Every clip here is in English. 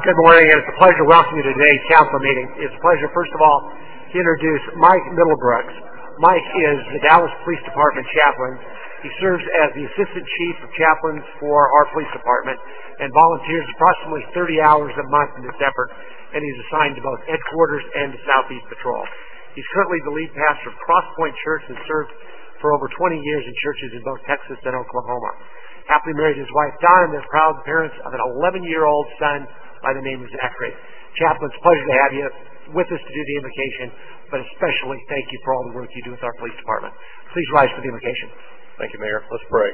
Good morning, and it's a pleasure to welcome you to today's council meeting. It's a pleasure, first of all, to introduce Mike Middlebrooks. Mike is the Dallas Police Department chaplain. He serves as the Assistant Chief of Chaplains for our police department and volunteers approximately 30 hours a month in this effort, and he's assigned to both headquarters and the Southeast Patrol. He's currently the lead pastor of Cross Point Church and served for over 20 years in churches in both Texas and Oklahoma. Happily married to his wife, Donna, and they're proud parents of an 11-year-old son by the name of Zachary. Chaplain, it's a pleasure to have you with us to do the invocation, but especially thank you for all the work you do with our police department. Please rise for the invocation. Thank you, Mayor. Let's pray.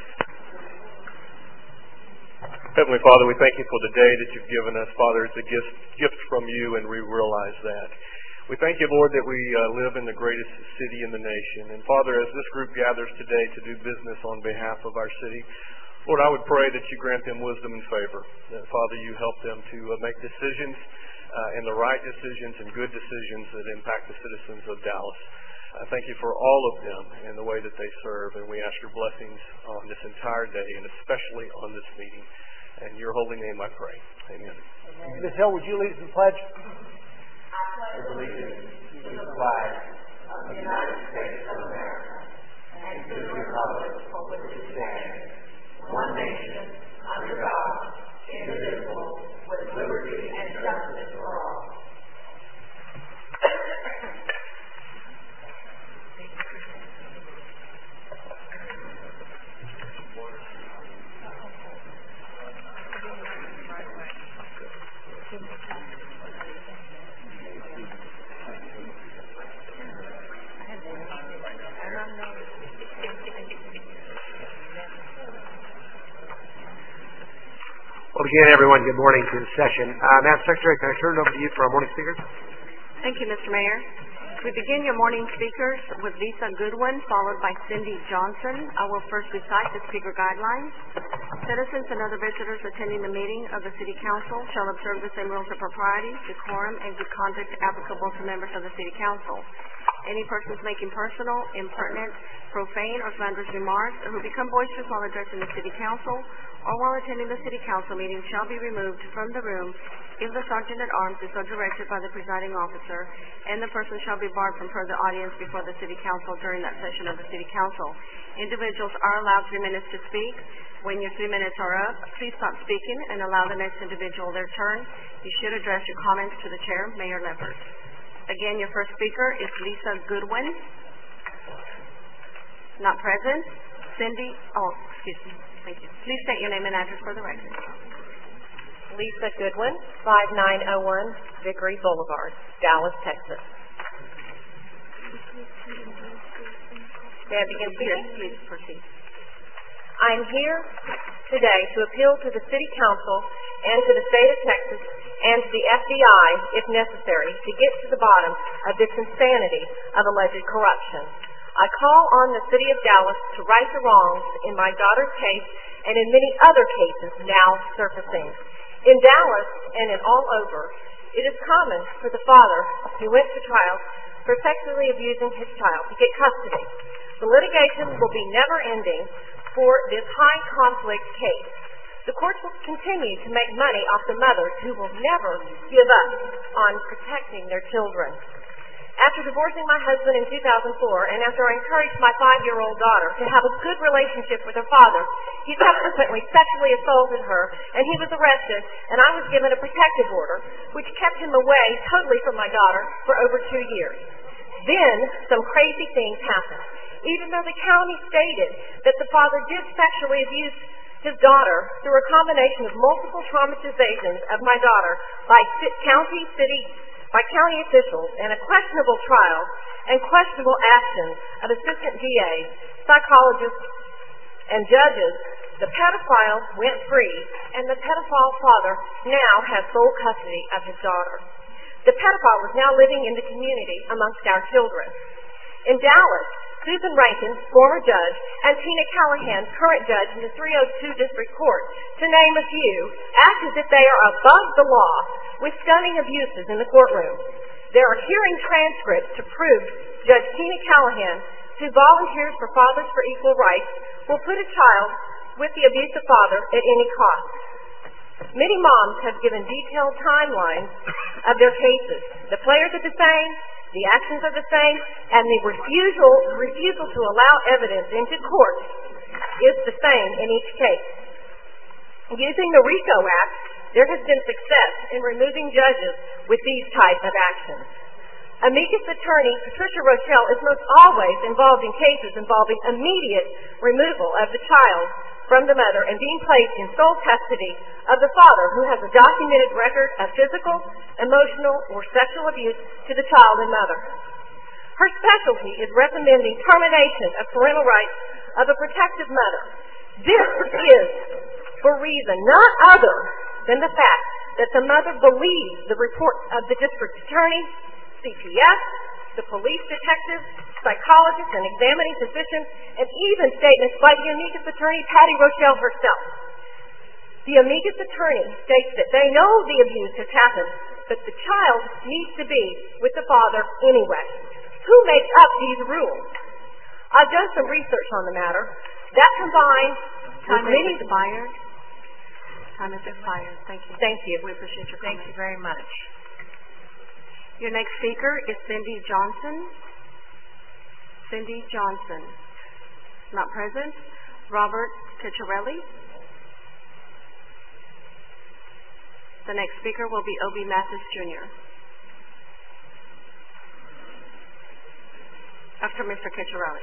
Heavenly Father, we thank you for the day that you've given us. Father, it's a gift from you, and we realize that. We thank you, Lord, that we live in the greatest city in the nation. And Father, as this group gathers today to do business on behalf of our city, Lord, I would pray that you grant them wisdom and favor. That, Father, you help them to make decisions and the right decisions and good decisions that impact the citizens of Dallas. Thank you for all of them and the way that they serve. And we ask your blessings on this entire day and especially on this meeting. In your holy name I pray. Amen. Ms. Hill, would you lead us in pledge? I pledge allegiance to the flag of the United States of America and to the republic for which it stands, one nation, under God, indivisible, with liberty and justice for all. Well, again, everyone, good morning to the session. Madam Secretary, can I turn it over to you for our morning speakers? Thank you, Mr. Mayor. We begin your morning speakers with Lisa Goodwin, followed by Cindy Johnson. I will first recite the speaker guidelines. Citizens and other visitors attending the meeting of the City Council shall observe the same rules of propriety, decorum, and good conduct applicable to members of the City Council. Any persons making personal, impertinent, profane, or slanderous remarks or who become boisterous while addressing the City Council or while attending the City Council meeting shall be removed from the room if the Sergeant-at-Arms is so directed by the presiding officer, and the person shall be barred from further audience before the City Council during that session of the City Council. Individuals are allowed 3 minutes to speak. When your 3 minutes are up, please stop speaking and allow the next individual their turn. You should address your comments to the Chair, Mayor Leffert. Again, your first speaker is Lisa Goodwin. Not present. Cindy, excuse me. Thank you. Please state your name and address for the record. Lisa Goodwin, 5901 Vickery Boulevard, Dallas, Texas. May I begin speaking? Yes, please proceed. I am here today to appeal to the City Council and to the state of Texas and to the FBI, if necessary, to get to the bottom of this insanity of alleged corruption. I call on the City of Dallas to right the wrongs in my daughter's case and in many other cases now surfacing. In Dallas and in all over, it is common for the father who went to trial for sexually abusing his child to get custody. The litigation will be never-ending for this high-conflict case. The courts will continue to make money off the mothers who will never give up on protecting their children. After divorcing my husband in 2004, and after I encouraged my 5-year-old daughter to have a good relationship with her father, he subsequently sexually assaulted her, and he was arrested, and I was given a protective order, which kept him away totally from my daughter for over 2 years. Then, some crazy things happened. Even though the county stated that the father did sexually abuse his daughter through a combination of multiple traumatizations of my daughter by county officials and a questionable trial and questionable actions of assistant DAs, psychologists, and judges, the pedophile went free, and the pedophile father now has sole custody of his daughter. The pedophile is now living in the community amongst our children. In Dallas, Susan Rankin, former judge, and Tina Callahan, current judge in the 302 District Court, to name a few, act as if they are above the law with stunning abuses in the courtroom. There are hearing transcripts to prove Judge Tina Callahan, who volunteers for Fathers for Equal Rights, will put a child with the abusive father at any cost. Many moms have given detailed timelines of their cases. The players are the same, the actions are the same, and the refusal to allow evidence into court is the same in each case. Using the RICO Act, there has been success in removing judges with these types of actions. Amicus attorney Patricia Rochelle is most always involved in cases involving immediate removal of the child from the mother and being placed in sole custody of the father who has a documented record of physical, emotional, or sexual abuse to the child and mother. Her specialty is recommending termination of parental rights of a protective mother. This is for reason not other than the fact that the mother believes the reports of the district attorney, CPS, the police detective, psychologist, and examining physician, and even statements by the amicus attorney, Patty Rochelle herself. The amicus attorney states that they know the abuse has happened, but the child needs to be with the father anyway. Who makes up these rules? I've done some research on the matter. That combined Time has expired. Time has expired. Thank you. Thank you. We appreciate your Thank comment. you very much. Your next speaker is Cindy Johnson. Cindy Johnson. Not present. Robert Ciccarelli. The next speaker will be Obie Mathis Jr. After Mr. Ciccarelli.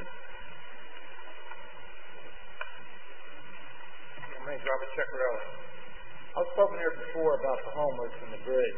My name is Robert Ciccarelli. I've spoken here before about the homeless and the bridge.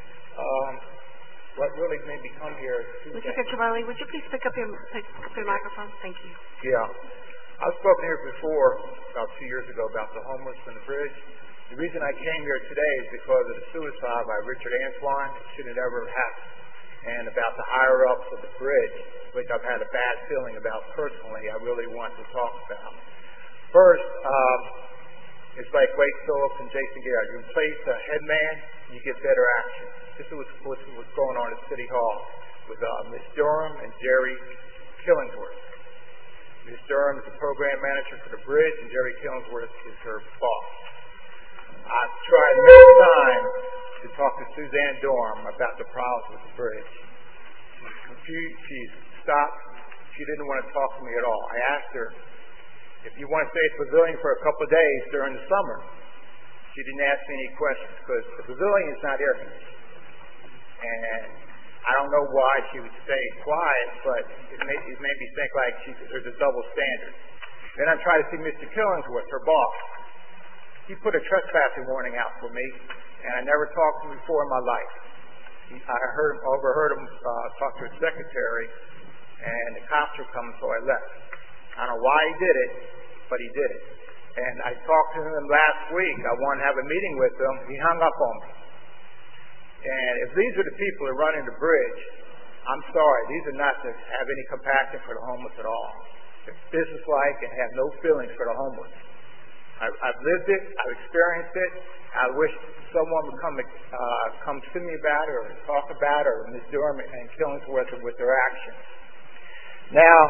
What really made me come here is Mr. Ciccarelli, would you please pick up your microphone? Thank you. Yeah. I've spoken here before, about 2 years ago, about the homeless and the bridge. The reason I came here today is because of the suicide by Richard Antoine. It should have never happened. And about the higher-ups of the bridge, which I've had a bad feeling about personally, I really want to talk about. First, it's like Wade Phillips and Jason Garrett. You replace a head man, you get better action. This is what's going on at City Hall with Ms. Durham and Jerry Killingsworth. Ms. Durham is the program manager for the bridge, and Jerry Killingsworth is her boss. I've tried many times to talk to Suzanne Durham about the problems with the bridge. She stopped. She didn't want to talk to me at all. I asked her, if you want to stay at the pavilion for a couple of days during the summer. She didn't ask me any questions because the pavilion is not air conditioned. And I don't know why she would stay quiet, but it made me think like there's a double standard. Then I tried to see Mr. Killingsworth, her boss. He put a trespassing warning out for me, and I never talked to him before in my life. I overheard him talk to his secretary, and the cops were coming, so I left. I don't know why he did it, but he did it. And I talked to him last week. I wanted to have a meeting with him. He hung up on me. And if these are the people that run the bridge, I'm sorry. These are not to have any compassion for the homeless at all. They're businesslike and have no feelings for the homeless. I've lived it. I've experienced it. I wish someone would come to me about it or talk about it, or Ms. Durham and Killingsworth with their actions. Now,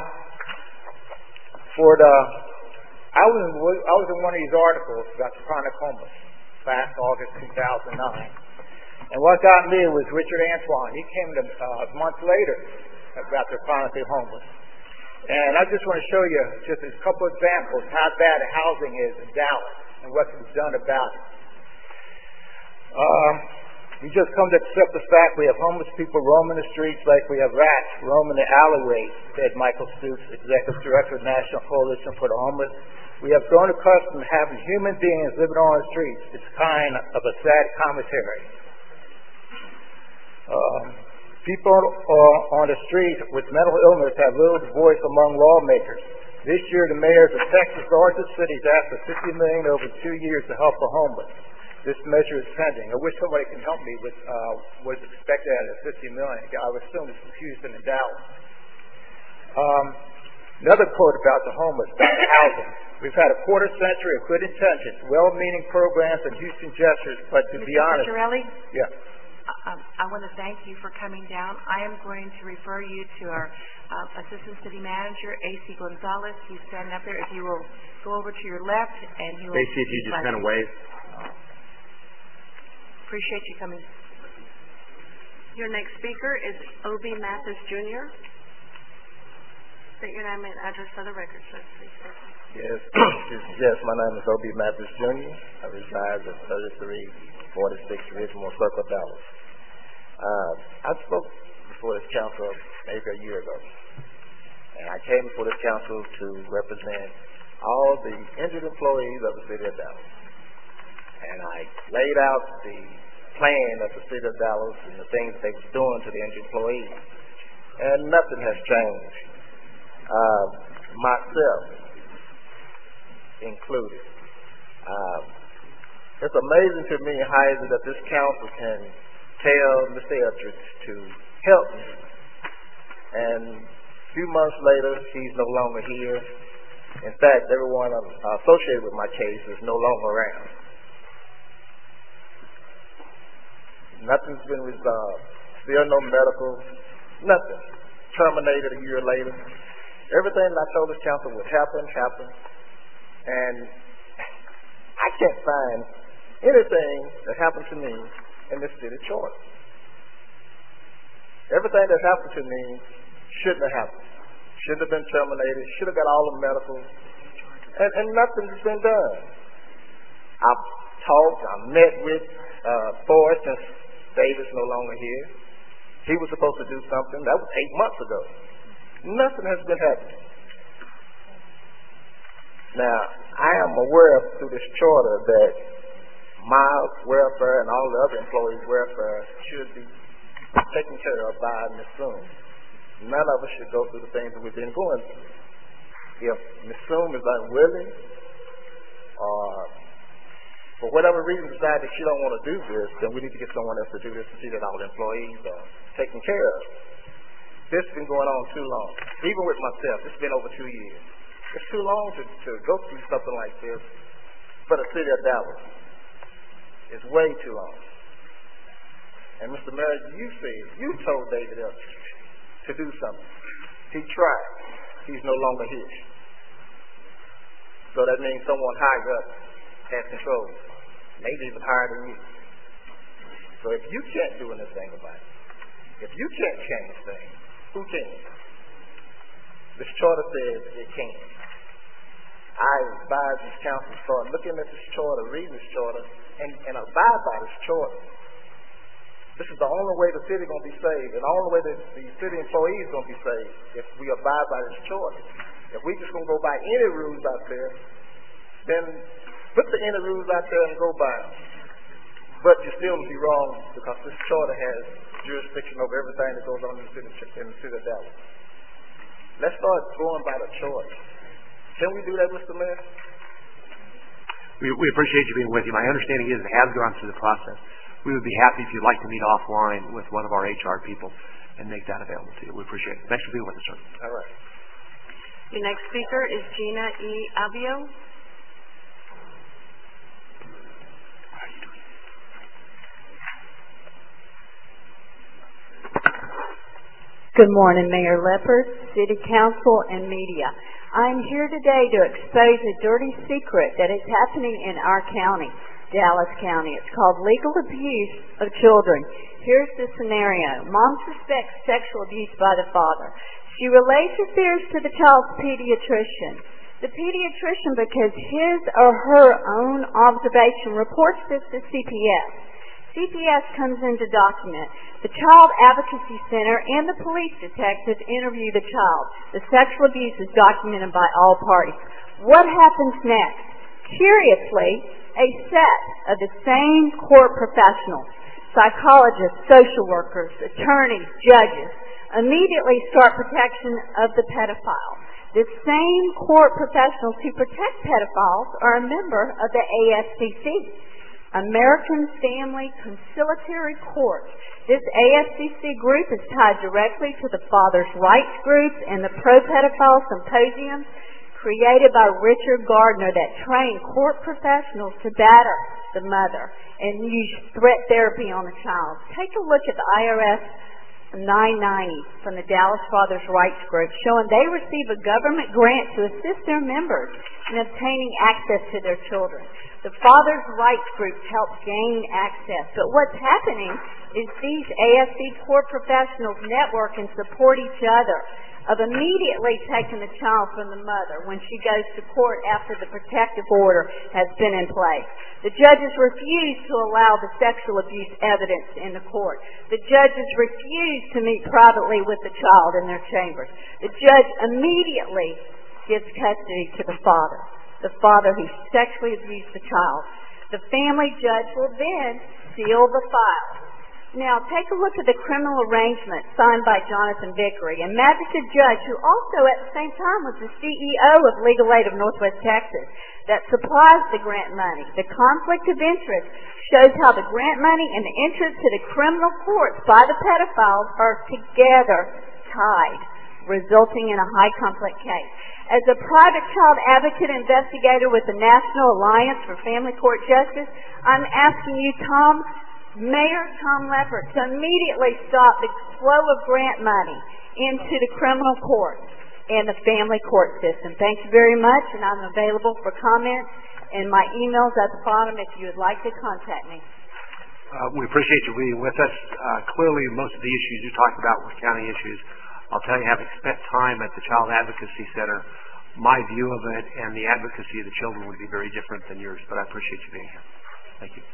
I was in one of these articles about the chronic homeless last August 2009. And what got me was Richard Antoine. He came a month later about the chronically homeless. And I just want to show you just a couple examples how bad housing is in Dallas and what's been done about it. We just come to accept the fact we have homeless people roaming the streets like we have rats roaming the alleyways, said Michael Stoops, Executive Director of the National Coalition for the Homeless. We have grown accustomed to having human beings living on the streets. It's kind of a sad commentary. People on the street with mental illness have little voice among lawmakers. This year, the mayors of Texas' largest cities asked for $50 million over 2 years to help the homeless. This measure is pending. I wish somebody can help me with what is expected out of $50 million. I would assume it's Houston and Dallas. Another quote about the homeless, about the housing. We've had a quarter century of good intentions, well-meaning programs, and Houston gestures, but to be honest... Mr. Ciccarelli? Yeah. I want to thank you for coming down. I am going to refer you to our Assistant City Manager, A.C. Gonzalez. He's standing up there. If you will go over to your left, and he will... A.C., if you just kind of wave. Appreciate you coming. Your next speaker is Obie Mathis Jr. State your name and address for the record, sir, please. Yes, my name is Obie Mathis Jr. I reside at 3346 Ridgemore Circle, Dallas. I spoke before this council maybe a year ago, and I came before this council to represent all the injured employees of the city of Dallas. And I laid out the plan of the city of Dallas and the things they were doing to the injured employees, and nothing has changed. Myself included. It's amazing to me how is it that this council can tell Mr. Eldridge to help me, and a few months later he's no longer here. In fact, everyone associated with my case is no longer around. Nothing's been resolved. Still no medical, nothing. Terminated a year later. Everything that I told this council would happen. And I can't find anything that happened to me in this city charter. Everything that happened to me shouldn't have happened. Shouldn't have been terminated. Should have got all the medical. And nothing's been done. I've talked, I met with Forrest since Davis no longer here. He was supposed to do something. That was 8 months ago. Nothing has been happening. Now, I am aware through this charter that my welfare and all the other employees' welfare should be taken care of by Ms. Soom. None of us should go through the things that we've been going through. If Ms. Soom is unwilling or for whatever reason decide that she don't want to do this, then we need to get someone else to do this to see that all the employees are taken care of. This has been going on too long. Even with myself, it's been over 2 years. It's too long to go through something like this for the city of Dallas. It's way too long. And Mr. Mayor, you told David Eldridge to do something. He tried. He's no longer here. So that means someone higher up has control. Maybe even higher than you. So if you can't do anything about it, if you can't change things, who can? This charter says it can't. I advise this council to start looking at this charter, reading this charter, and abide by this charter. This is the only way the city is going to be saved, and the only way that the city employees are going to be saved if we abide by this charter. If we just going to go by any rules out there, then put the any rules out there and go by them. But you still will be wrong because this charter has jurisdiction over everything that goes on in the city of Dallas. Let's start going by the charter. Can we do that, Mr. Mayor? We appreciate you being with you. My understanding is it has gone through the process. We would be happy if you'd like to meet offline with one of our HR people and make that available to you. We appreciate it. Thanks for being with us, sir. All right. Your next speaker is Gina E. Avio. Good morning, Mayor Leopard, City Council, and media. I'm here today to expose a dirty secret that is happening in our county, Dallas County. It's called legal abuse of children. Here's the scenario. Mom suspects sexual abuse by the father. She relays her fears to the child's pediatrician. The pediatrician, because his or her own observation, reports this to CPS. CPS comes in to document. The Child Advocacy Center and the police detectives interview the child. The sexual abuse is documented by all parties. What happens next? Curiously, a set of the same court professionals, psychologists, social workers, attorneys, judges, immediately start protection of the pedophile. The same court professionals who protect pedophiles are a member of the AFCC. American Family Conciliatory Court. This AFCC group is tied directly to the Father's Rights groups and the Pro-Pedophile Symposium created by Richard Gardner that train court professionals to batter the mother and use threat therapy on the child. Take a look at the IRS 990 from the Dallas Fathers Rights Group showing they receive a government grant to assist their members in obtaining access to their children. The Fathers Rights Group help gain access, but what's happening is these AFC court professionals network and support each other of immediately taking the child from the mother when she goes to court after the protective order has been in place. The judges refuse to allow the sexual abuse evidence in the court. The judges refuse to meet privately with the child in their chambers. The judge immediately gives custody to the father who sexually abused the child. The family judge will then seal the file. Now, take a look at the criminal arrangement signed by Jonathan Vickery, a magistrate judge who also at the same time was the CEO of Legal Aid of Northwest Texas that supplies the grant money. The conflict of interest shows how the grant money and the interest to the criminal courts by the pedophiles are together tied, resulting in a high conflict case. As a private child advocate investigator with the National Alliance for Family Court Justice, I'm asking you, Mayor Tom Leppert, to immediately stop the flow of grant money into the criminal courts and the family court system. Thank you very much, and I'm available for comments, and my email's at the bottom if you would like to contact me. We appreciate you being with us. Clearly, most of the issues you talked about were county issues. I'll tell you, having spent time at the Child Advocacy Center, my view of it and the advocacy of the children would be very different than yours, but I appreciate you being here. Thank you.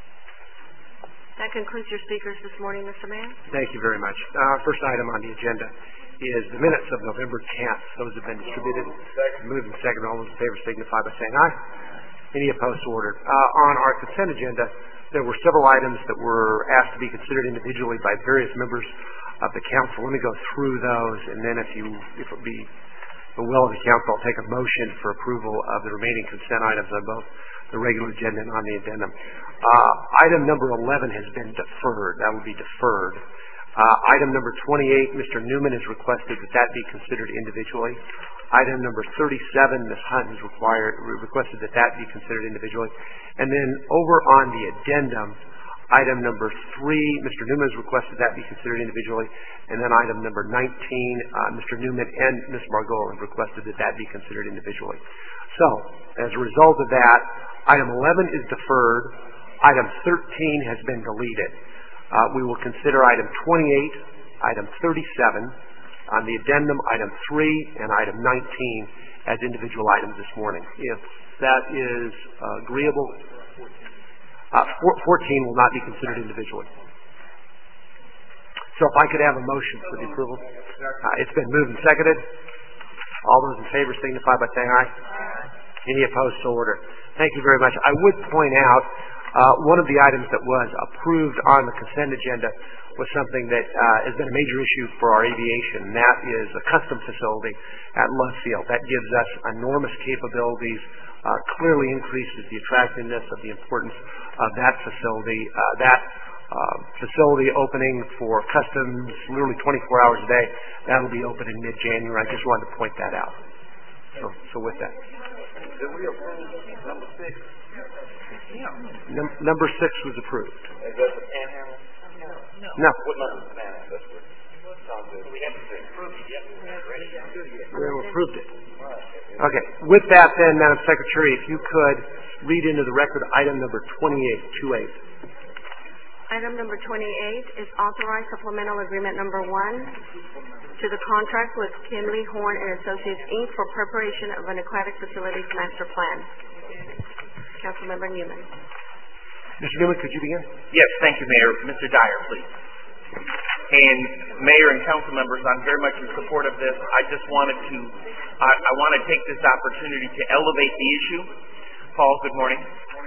That concludes your speakers this morning, Mr. Mayor. Thank you very much. First item on the agenda is the minutes of November 10th. Those have been distributed. Moved and seconded. All those in favor signify by saying aye. Any opposed, so ordered. On our consent agenda, there were several items that were asked to be considered individually by various members of the council. Let me go through those, and then if it would be the will of the council, I'll take a motion for approval of the remaining consent items on both the regular agenda and on the addendum. Item number 11 has been deferred. That will be deferred. Item number 28, Mr. Newman has requested that be considered individually. Item number 37, Ms. Hunt has requested that be considered individually. And then over on the addendum, item number 3, Mr. Newman has requested that be considered individually. And then item number 19, Mr. Newman and Ms. Margot have requested that be considered individually. So, as a result of that, item 11 is deferred. Item 13 has been deleted. We will consider item 28, item 37, on the addendum, item 3, and item 19 as individual items this morning. If that is agreeable, 14 will not be considered individually. So if I could have a motion for the approval. It's been moved and seconded. All those in favor signify by saying aye. Any opposed, so ordered. Thank you very much. I would point out one of the items that was approved on the consent agenda was something that has been a major issue for our aviation, and that is a custom facility at Love Field. That gives us enormous capabilities, clearly increases the attractiveness of the importance of that facility. That facility opening for customs literally 24 hours a day, that will be open in mid-January. I just wanted to point that out. So with that. Did we approve number 6? Number 6 was approved. Is that the Panhandle? No. What number is the Panhandle? That's good. Sounds good. We haven't approved it yet. We approved it. Okay. With that then, Madam Secretary, if you could read into the record item number 28. Item number 28 is authorized supplemental agreement number 1 to the contract with Kinley Horn and Associates, Inc. for preparation of an aquatic facilities master plan. Councilmember Newman. Mr. Newman, could you begin? Yes, thank you, Mayor. Mr. Dyer, please. And Mayor and council members, I'm very much in support of this. I just wanted to, I want to take this opportunity to elevate the issue. Paul, good morning.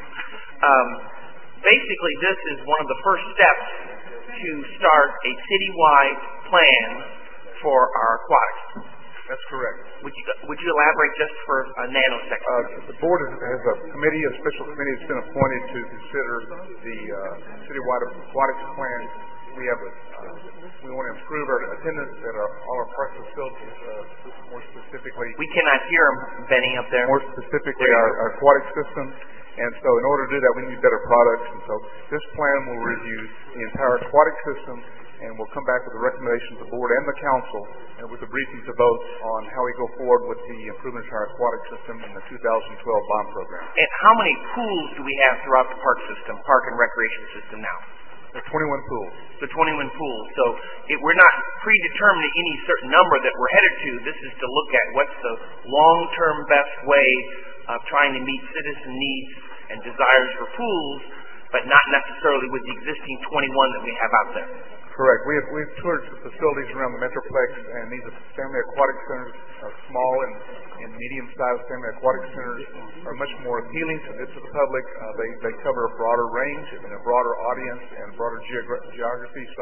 Basically, this is one of the first steps to start a citywide plan for our aquatics. That's correct. Would you elaborate just for a nanosecond? The board has a committee, a special committee that's been appointed to consider the citywide aquatics plan. We want to improve our attendance at all our park facilities, more specifically. We cannot hear him, Benny, up there. More specifically, our aquatic system. And so in order to do that, we need better products. And so this plan will review the entire aquatic system and we'll come back with a recommendation to the board and the council, and with a briefing to vote on how we go forward with the improvements to our aquatic system in the 2012 bond program. And how many pools do we have throughout the park and recreation system now? There are 21 pools. The 21 pools. So we're not predetermining any certain number that we're headed to. This is to look at what's the long-term best way of trying to meet citizen needs and desires for pools, but not necessarily with the existing 21 that we have out there. Correct. We've toured the facilities around the Metroplex, and these are family aquatic centers. Small and medium-sized family aquatic centers are much more appealing to the public. They cover a broader range and a broader audience and broader geography. So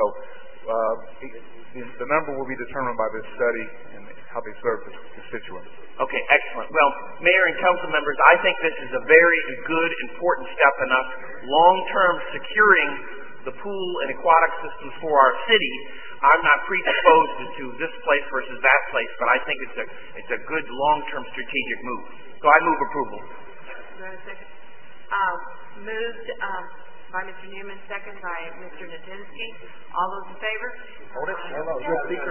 the number will be determined by this study and how they serve the constituents. Okay, excellent. Well, Mayor and council members, I think this is a very good, important step in us long-term securing the pool and aquatic systems for our city. I'm not predisposed to this place versus that place, but I think it's a good long-term strategic move. So I move approval. Second. Moved by Mr. Newman, second by Mr. Natinsky. All those in favor? Hold it. Good speaker.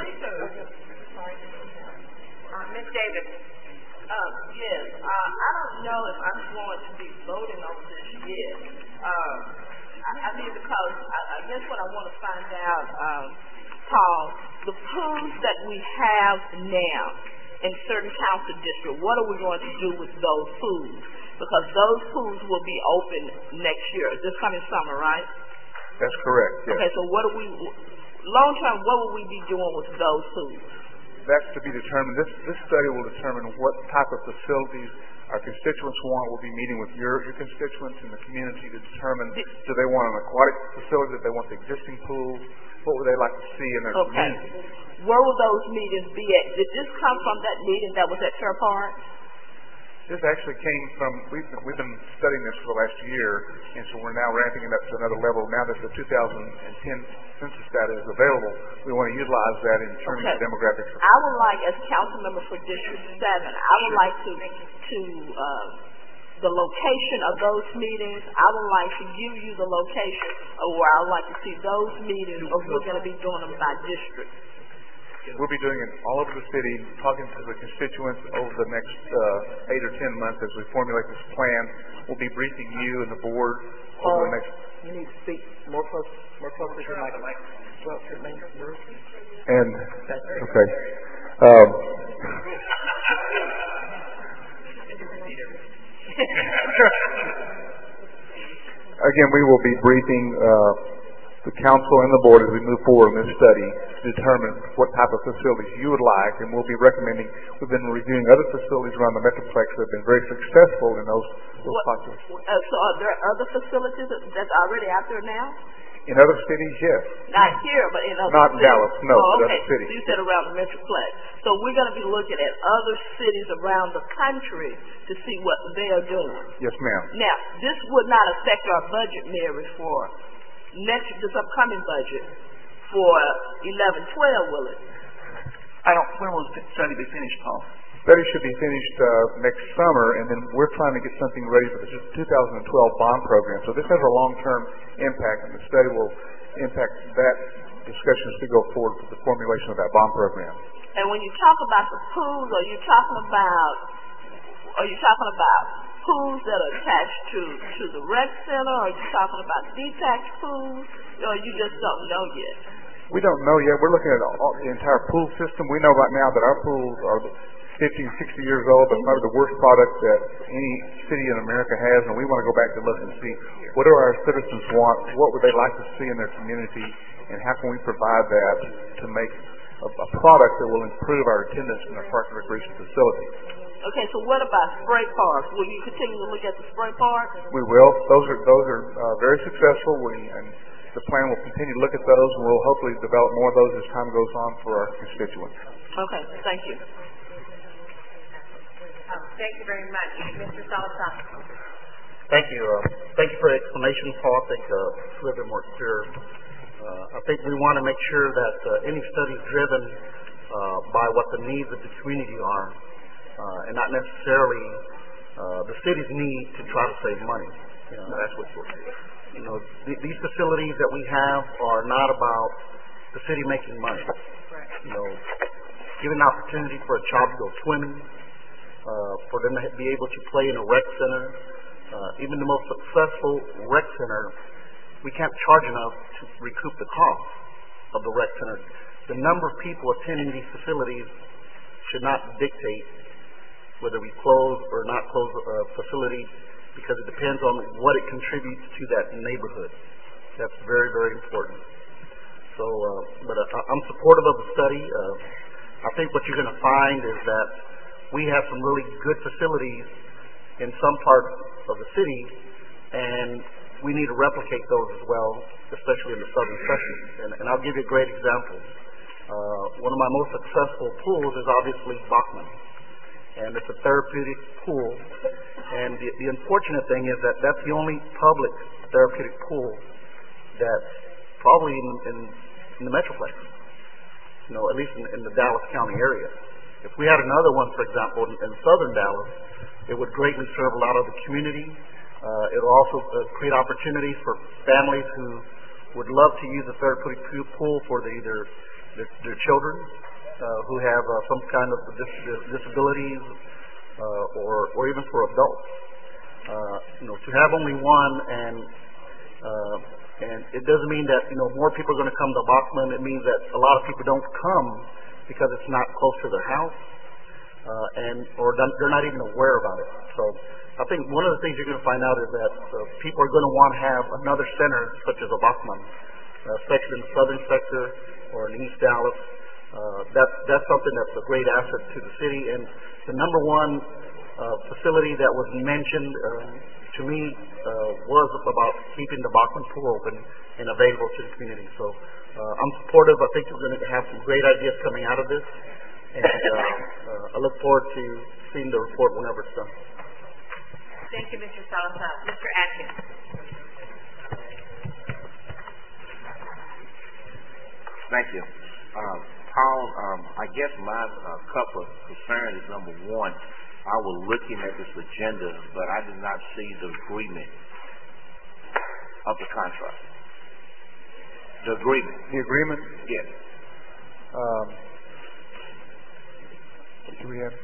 Ms. Davis. Yes. I don't know if I'm going to be voting on this yet. I mean, because I guess what I want to find out, Paul, the pools that we have now in certain council districts, what are we going to do with those pools? Because those pools will be open next year, this coming summer, right? That's correct, yes. Okay, so long term, what will we be doing with those pools? That's to be determined. This study will determine what type of facilities our constituents want. We'll be meeting with your constituents in the community to determine, do they want an aquatic facility, do they want the existing pool, what would they like to see in their community? Where will those meetings be at? Did this come from that meeting that was at Fair Park? This actually came from, we've been studying this for the last year, and so we're now ramping it up to another level. Now that the 2010 census data is available, we want to utilize that in terms of demographics. I would like, as council member for District 7, I would like to the location of those meetings. I would like to give you the location of where I would like to see those meetings, or we're going to be doing them by district. We'll be doing it all over the city, talking to the constituents over the next 8 or 10 months as we formulate this plan. We'll be briefing you and the board over the next... You need to speak more closely to the mic. And, okay. Again, we will be briefing the council and the board as we move forward in this study to determine what type of facilities you would like, and we'll be recommending. We've been reviewing other facilities around the Metroplex that have been very successful in those populations. So are there other facilities that's already out there now? In other cities, yes. Not here, but in other Not cities. in Dallas, no, but other cities. You said around the Metroplex. So we're going to be looking at other cities around the country to see what they are doing. Yes, ma'am. Now, this would not affect our budget, Mary, for this upcoming budget for 11-12, will it? When will the study be finished, Paul? Study should be finished next summer, and then we're trying to get something ready for the 2012 bond program. So this has a long-term impact, and the study will impact that discussion as we go forward with the formulation of that bond program. And when you talk about the pools, are you talking about pools that are attached to the rec center, or are you talking about detached pools, or you just don't know yet? We don't know yet. We're looking at the entire pool system. We know right now that our pools are 50, 60 years old. That's probably the worst product that any city in America has, and we want to go back and look and see what do our citizens want, what would they like to see in their community, and how can we provide that to make a product that will improve our attendance in our park and recreation facility. Okay, so what about spray parks? Will you continue to look at the spray parks? We will. Those are very successful. And the plan will continue to look at those, and we'll hopefully develop more of those as time goes on for our constituents. Okay, thank you. Thank you very much. Mr. Salazar. Thank you. Thank you for the explanation, Paul. I think it's a little bit more clear. I think we want to make sure that any study is driven by what the needs of the community are, and not necessarily the city's need to try to save money. That's what we're doing. These facilities that we have are not about the city making money. Giving an opportunity for a child to go swimming, for them to be able to play in a rec center. Even the most successful rec center, we can't charge enough to recoup the cost of the rec center. The number of people attending these facilities should not dictate whether we close or not close a facility, because it depends on what it contributes to that neighborhood. That's very, very important. So, but I'm supportive of the study. I think what you're going to find is that we have some really good facilities in some parts of the city, and we need to replicate those as well, especially in the southern section. And I'll give you a great example. One of my most successful pools is obviously Bachman, and it's a therapeutic pool. And the unfortunate thing is that that's the only public therapeutic pool that's probably in the Metroplex, at least in the Dallas County area. If we had another one, for example, in southern Dallas, it would greatly serve a lot of the community. It will also create opportunities for families who would love to use a therapeutic pool for either their children who have some kind of disabilities or even for adults. To have only one, and it doesn't mean that more people are going to come to Bachman. It means that a lot of people don't come because it's not close to their house, or they're not even aware about it. So I think one of the things you're going to find out is that people are going to want to have another center such as a Bachman, especially in the southern sector or in East Dallas. That's something that's a great asset to the city. And the number one facility that was mentioned to me was about keeping the Bachman pool open and available to the community. So I'm supportive. I think we're going to have some great ideas coming out of this, and I look forward to seeing the report whenever it's done. Thank you, Mr. Salazar. Mr. Atkins. Thank you. Paul, I guess my couple of concerns is, number one, I was looking at this agenda, but I did not see the agreement of the contract. The agreement. The agreement? Yes. What do we have?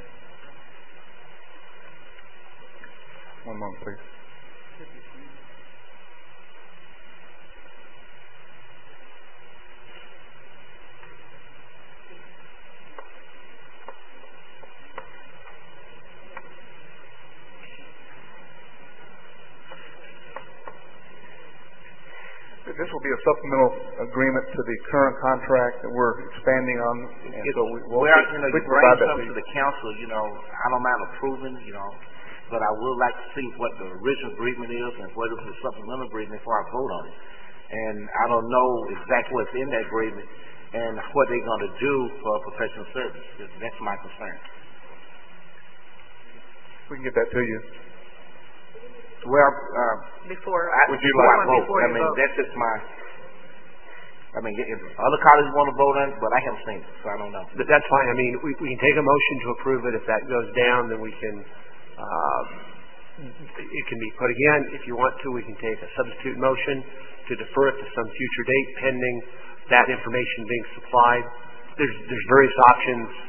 One moment, please. This will be a supplemental agreement to the current contract that we're expanding on. And so we bring something to the council, I don't mind approving, but I would like to see what the original agreement is and what is the supplemental agreement before I vote on it. And I don't know exactly what's in that agreement and what they're going to do for professional service. That's my concern. We can get that to you. Well, before I mean, that's just my. If other colleges want to vote on it, but I haven't seen it, so I don't know. But that's fine. I mean, we can take a motion to approve it. If that goes down, then we can. It can be put again. If you want to, we can take a substitute motion to defer it to some future date, pending that information being supplied. There's various options.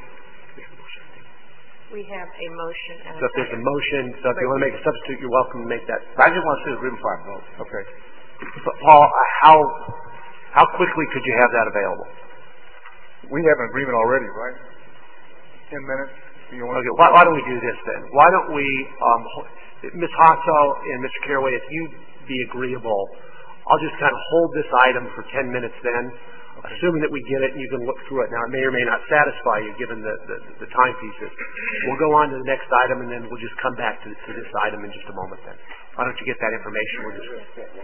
We have a motion. And so if there's a motion, so if you want to make a substitute, you're welcome to make that. I just want to see the agreement before I vote. Okay. But Paul, how quickly could you have that available? We have an agreement already, right? 10 minutes. Okay. Why don't we do this then? Why don't we, Ms. Hasso and Mr. Caraway, if you'd be agreeable, I'll just kind of hold this item for 10 minutes then. Assuming that we get it and you can look through it. Now, it may or may not satisfy you given the time pieces. We'll go on to the next item, and then we'll just come back to this item in just a moment then. Why don't you get that information? We'll just...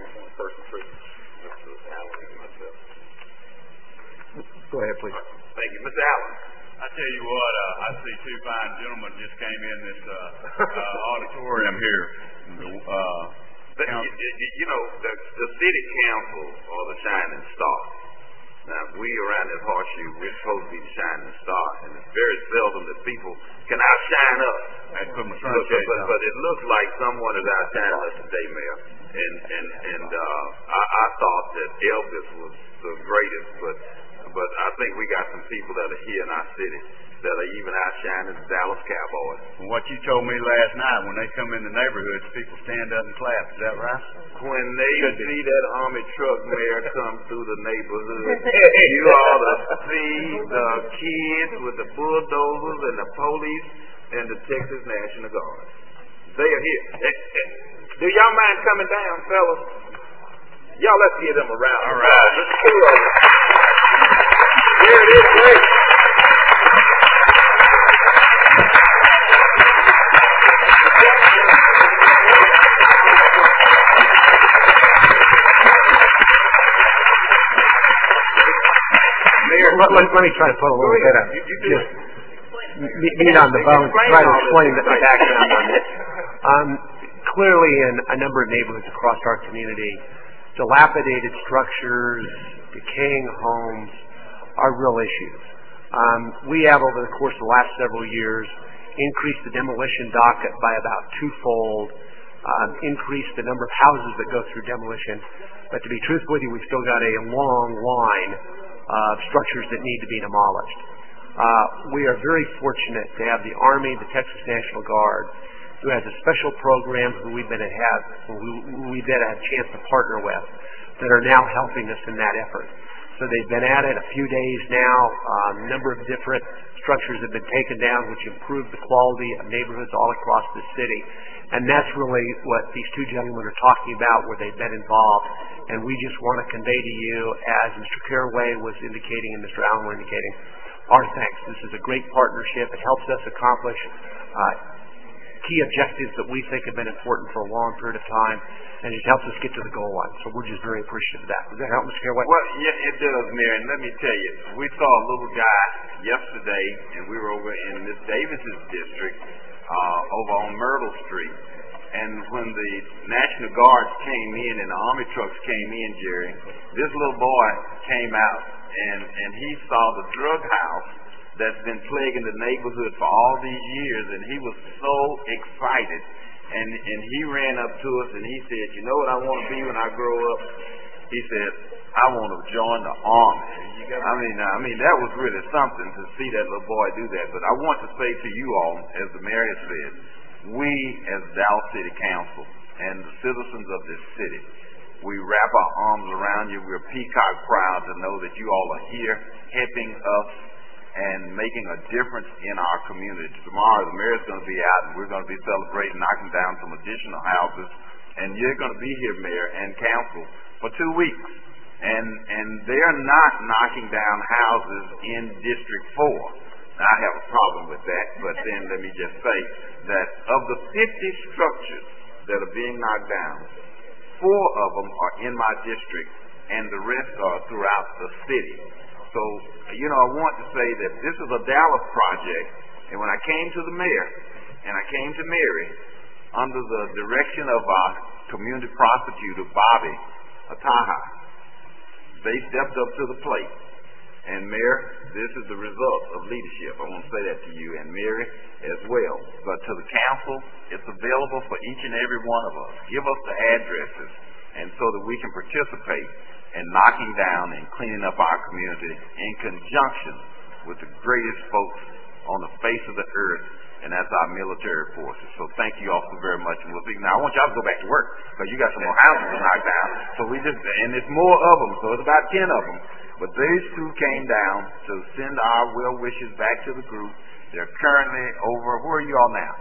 Go ahead, please. Thank you. Mr. Allen, I tell you what, I see two fine gentlemen just came in this auditorium here. The city council are the shining star. Now, we around this horseshoe, we're supposed to be the shining star, and it's very seldom that people can outshine us. But it looks like someone is outshining us today, Mayor. And I thought that Elvis was the greatest, but but I think we got some people that are here in our city that are even outshining the Dallas Cowboys. From what you told me last night, when they come in the neighborhoods, people stand up and clap. Is that right? When they see that Army truck, Mayor, come through the neighborhood, you ought to see the kids with the bulldozers and the police and the Texas National Guard. They are here. Do y'all mind coming down, fellas? Y'all, let's give them a round of applause. Let's do it. Here it is, great. Let me try to put a little bit of just meat on the bone, try to explain the background on this. Clearly, in a number of neighborhoods across our community, dilapidated structures, decaying homes are real issues. We have, over the course of the last several years, increased the demolition docket by about twofold, increased the number of houses that go through demolition. But to be truthful with you, we've still got a long line of structures that need to be demolished. We are very fortunate to have the Army, the Texas National Guard, who has a special program who we've been a chance to partner with, that are now helping us in that effort. So they've been at it a few days now. A number of different structures have been taken down, which improve the quality of neighborhoods all across the city. And that's really what these two gentlemen are talking about, where they've been involved. And we just want to convey to you, as Mr. Caraway was indicating and Mr. Allen were indicating, our thanks. This is a great partnership. It helps us accomplish key objectives that we think have been important for a long period of time, and it helps us get to the goal line. So we're just very appreciative of that. Does that help, Mr. Caraway? Well, yeah, it does, Mayor. And let me tell you, we saw a little guy yesterday, and we were over in Miss Davis's district, over on Myrtle Street. And when the National Guards came in and the Army trucks came in, Jerry, this little boy came out and he saw the drug house that's been plaguing the neighborhood for all these years, and he was so excited. And he ran up to us and he said, "You know what I want to be when I grow up?" He said, "I want to join the Army." I mean, that was really something to see that little boy do that. But I want to say to you all, as the mayor has said, we as Dallas City Council and the citizens of this city, we wrap our arms around you. We're peacock proud to know that you all are here helping us and making a difference in our community. Tomorrow the mayor's going to be out and we're going to be celebrating knocking down some additional houses. And you're going to be here, Mayor and Council, for 2 weeks. And they're not knocking down houses in District 4. Now, I have a problem with that, but then let me just say that of the 50 structures that are being knocked down, 4 of them are in my district and the rest are throughout the city. So, I want to say that this is a Dallas project, and when I came to the mayor and I came to Mary under the direction of our community prosecutor, Bobby Ataha, they stepped up to the plate. And Mayor, this is the result of leadership. I want to say that to you, and Mary as well. But to the council, it's available for each and every one of us. Give us the addresses, and so that we can participate in knocking down and cleaning up our community in conjunction with the greatest folks on the face of the earth, and that's our military forces. So thank you all so very much. And we'll see. Now, I want y'all to go back to work, because you got some more houses to knock down. So and there's more of them, so it's about 10 of them. But these 2 came down to send our well wishes back to the group. They're currently over, where are you all now?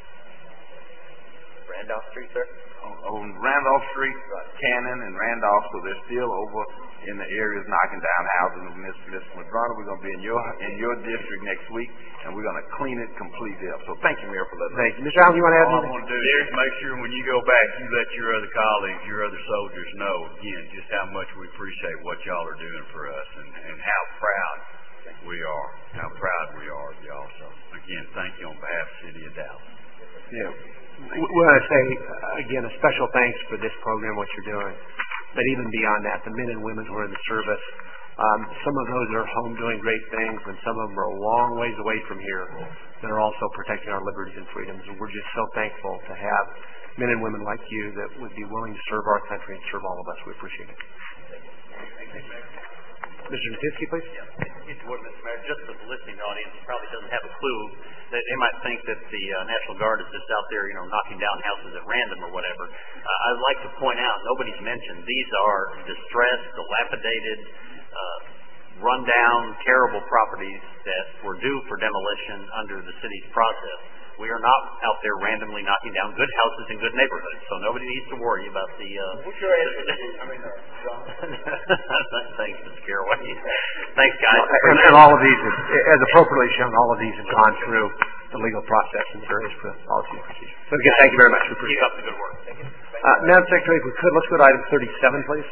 Randolph Street, sir? On Randolph Street, Cannon and Randolph, so they're still over in the areas knocking down houses. Miss McDonough, we're going to be in your district next week, and we're going to clean it completely up. So thank you, Mayor, for letting me. Thank you. Mr. Allen, you want to add All anything? I want to do is make sure when you go back, you let your other colleagues, your other soldiers know, again, just how much we appreciate what y'all are doing for us and how proud we are, of y'all. So, again, thank you on behalf of the City of Dallas. Yeah. We want to say, again, a special thanks for this program, what you're doing. But even beyond that, the men and women who are in the service, some of those are home doing great things, and some of them are a long ways away from here that are also protecting our liberties and freedoms. And we're just so thankful to have men and women like you that would be willing to serve our country and serve all of us. We appreciate it. Mr. Natinsky, please. Mr. Wood, Mr. Mayor, just for the listening audience probably doesn't have a clue that they might think that the National Guard is just out there, knocking down houses at random or whatever. I'd like to point out, nobody's mentioned, these are distressed, dilapidated, rundown, terrible properties that were due for demolition under the city's process. We are not out there randomly knocking down good houses in good neighborhoods, so nobody needs to worry about the... What's your answer? John. Thanks, Mr. Caraway. Thanks, guys. And all of these, as appropriately shown, all of these have gone through the legal process and various policy and procedures. So again, thank you very much. We appreciate Keep up the good work. Madam Secretary, if we could, let's go to item 37, please.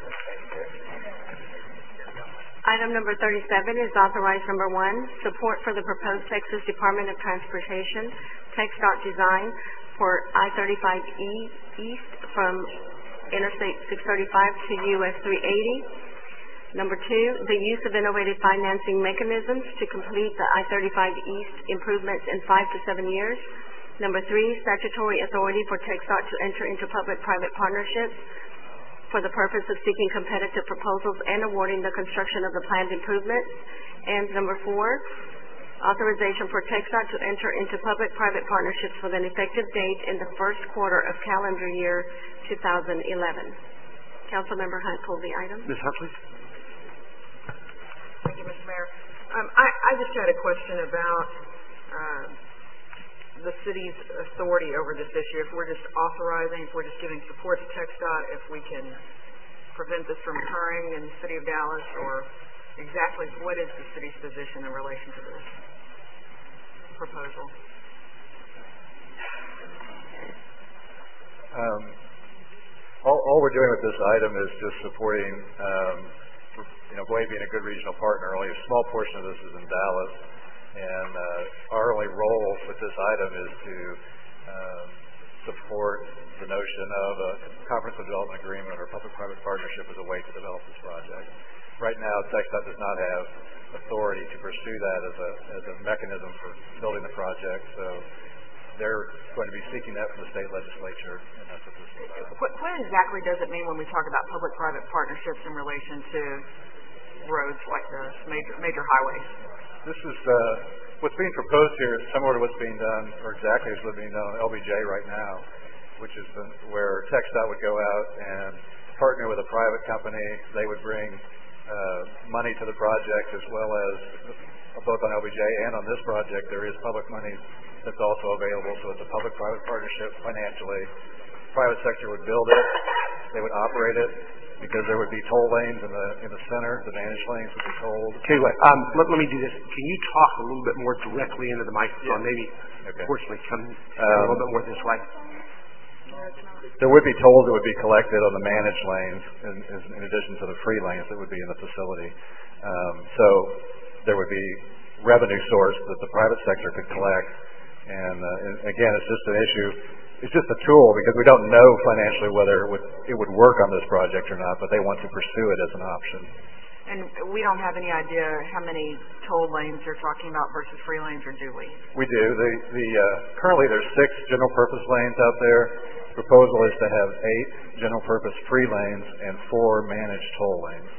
Item number 37 is authorized number 1, support for the proposed Texas Department of Transportation TxDOT design for I-35E East from Interstate 635 to US 380. Number 2, the use of innovative financing mechanisms to complete the I-35 East improvements in 5 to 7 years. Number 3, statutory authority for TxDOT to enter into public-private partnerships for the purpose of seeking competitive proposals and awarding the construction of the planned improvements. And number 4, authorization for TxDOT to enter into public-private partnerships with an effective date in the first quarter of calendar year 2011. Councilmember Hunt pulled the item. Ms. Hunt, please. Thank you, Mr. Mayor. I just had a question about the city's authority over this issue. If we're just authorizing, if we're just giving support to TxDOT, if we can prevent this from occurring in the city of Dallas, or exactly what is the city's position in relation to this proposal? All we're doing with this item is just supporting, Boyd being a good regional partner. Only a small portion of this is in Dallas, and our only role with this item is to support the notion of a comprehensive development agreement or public-private partnership as a way to develop this project. Right now, TxDOT does not have authority to pursue that as a mechanism for building the project, so they're going to be seeking that from the state legislature, and that's what this is about. What exactly does it mean when we talk about public-private partnerships in relation to roads like this, major highways? This is what's being proposed here is similar to what's being done, or exactly as what's being done on LBJ right now, which is where TxDOT would go out and partner with a private company. They would bring money to the project, as well as both on LBJ and on this project, there is public money that's also available. So it's a public-private partnership financially. Private sector would build it, they would operate it, because there would be toll lanes in the center. The vantage lanes would be tolled. Okay, wait. Let me do this. Can you talk a little bit more directly into the microphone? Yeah. Maybe, fortunately, come a little bit more this way. There would be tolls that would be collected on the managed lanes, in addition to the free lanes that would be in the facility. So there would be revenue source that the private sector could collect. And again, it's just an issue. It's just a tool, because we don't know financially whether it would work on this project or not, but they want to pursue it as an option. And we don't have any idea how many toll lanes they're talking about versus free lanes, or do we? We do. Currently there's 6 general purpose lanes out there. The proposal is to have 8 general purpose free lanes and 4 managed toll lanes.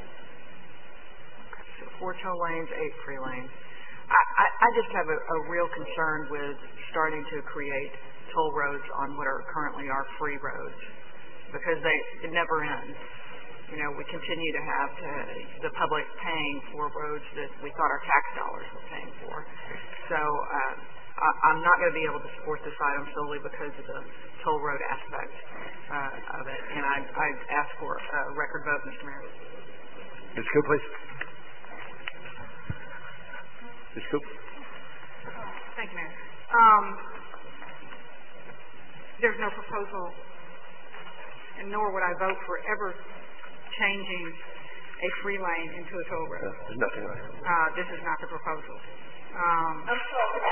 So 4 toll lanes, 8 free lanes. I just have a real concern with starting to create toll roads on what are currently our free roads, because it never ends. We continue to have the public paying for roads that we thought our tax dollars were paying for. So I'm not going to be able to support this item solely because of the toll road aspect of it, and I ask for a record vote, Mr. Mayor. Ms. Coop, please. Ms. Coop. Thank you, Mayor. There's no proposal, and nor would I vote for ever changing a free lane into a toll road. There's nothing like it. This is not the proposal. I'm sorry.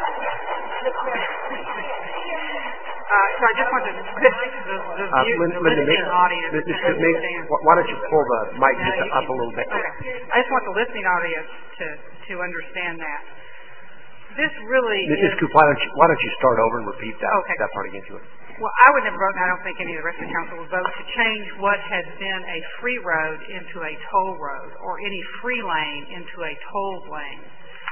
So I just want the listening audience to understand. Why don't you pull the mic just up a little bit? Okay. I just want the listening audience to understand that. This really Ms. Coop, why don't you start over and repeat that part again to us? Well, I would never vote, and I don't think any of the rest of the council would vote, to change what has been a free road into a toll road, or any free lane into a tolled lane.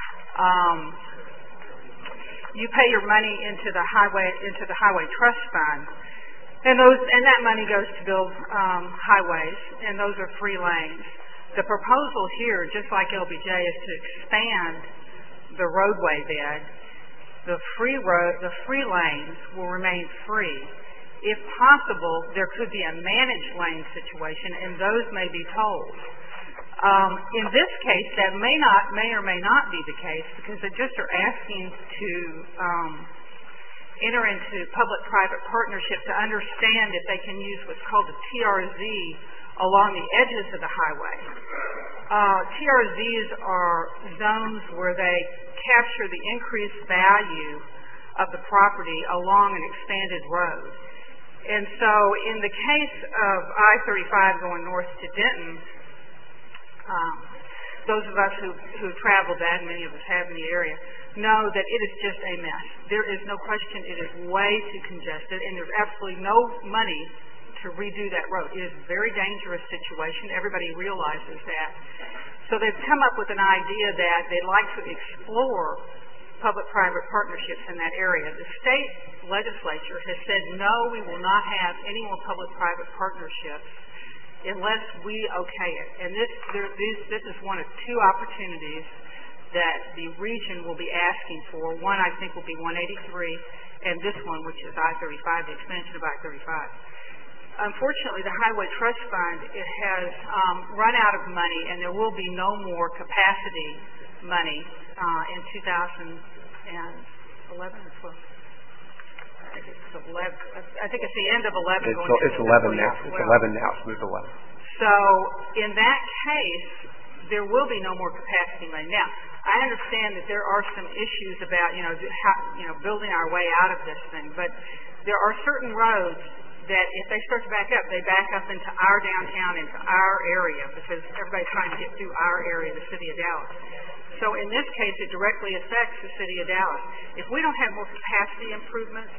You pay your money into the highway trust fund, and that money goes to build highways, and those are free lanes. The proposal here, just like LBJ, is to expand the roadway bed. The free lanes will remain free. If possible, there could be a managed lane situation, and those may be tolled. In this case, that may or may not be the case, because they just are asking to enter into public-private partnership to understand if they can use what's called a TRZ along the edges of the highway. TRZs are zones where they capture the increased value of the property along an expanded road. And so in the case of I-35 going north to Denton, those of us who traveled that, and many of us have in the area, know that it is just a mess. There is no question it is way too congested, and there's absolutely no money to redo that road. It is a very dangerous situation. Everybody realizes that. So they've come up with an idea that they'd like to explore public-private partnerships in that area. The state legislature has said, no, we will not have any more public-private partnerships unless we okay it. And this is one of two opportunities that the region will be asking for. One, I think, will be 183, and this one, which is I-35, the expansion of I-35. Unfortunately, the Highway Trust Fund, it has run out of money, and there will be no more capacity money in 2011 or 12. I think it's the end of 11. It's 11 now. It's 11 now. It's moved 11. So in that case, there will be no more capacity money. Now, I understand that there are some issues about building our way out of this thing, but there are certain roads that if they start to back up, they back up into our downtown, into our area, because everybody's trying to get through our area, the city of Dallas. So in this case, it directly affects the city of Dallas. If we don't have more capacity improvements,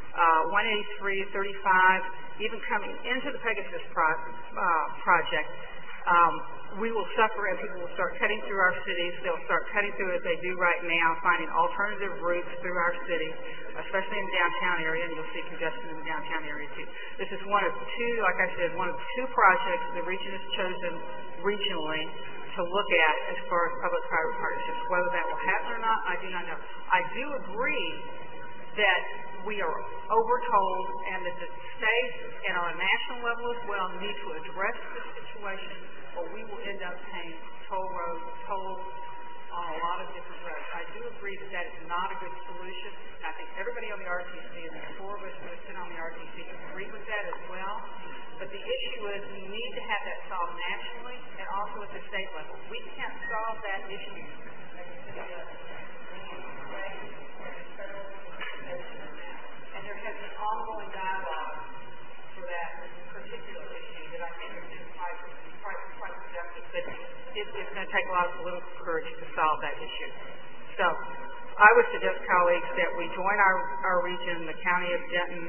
183, 35, even coming into the Pegasus project, we will suffer, and people will start cutting through our cities. They'll start cutting through as they do right now, finding alternative routes through our city, especially in the downtown area, and you'll see congestion in the downtown area too. This is one of two, like I said, one of two projects the region has chosen regionally to look at as far as public-private partnerships. Whether that will happen or not, I do not know. I do agree that we are overtold, and that the state and on a national level as well need to address this situation, or we will end up paying tolls on a lot of different roads. I do agree that that is not a good solution. I think everybody on the RTC, and the four of us who have been on the RTC, agree with that as well. But the issue is we need to have that solved nationally and also at the state level. We can't solve that issue at the city level. And there has been ongoing dialogue for that particular issue that I think is quite productive, but it's going to take a lot of political courage to solve that issue. So I would suggest, colleagues, that we join our region, the county of Denton,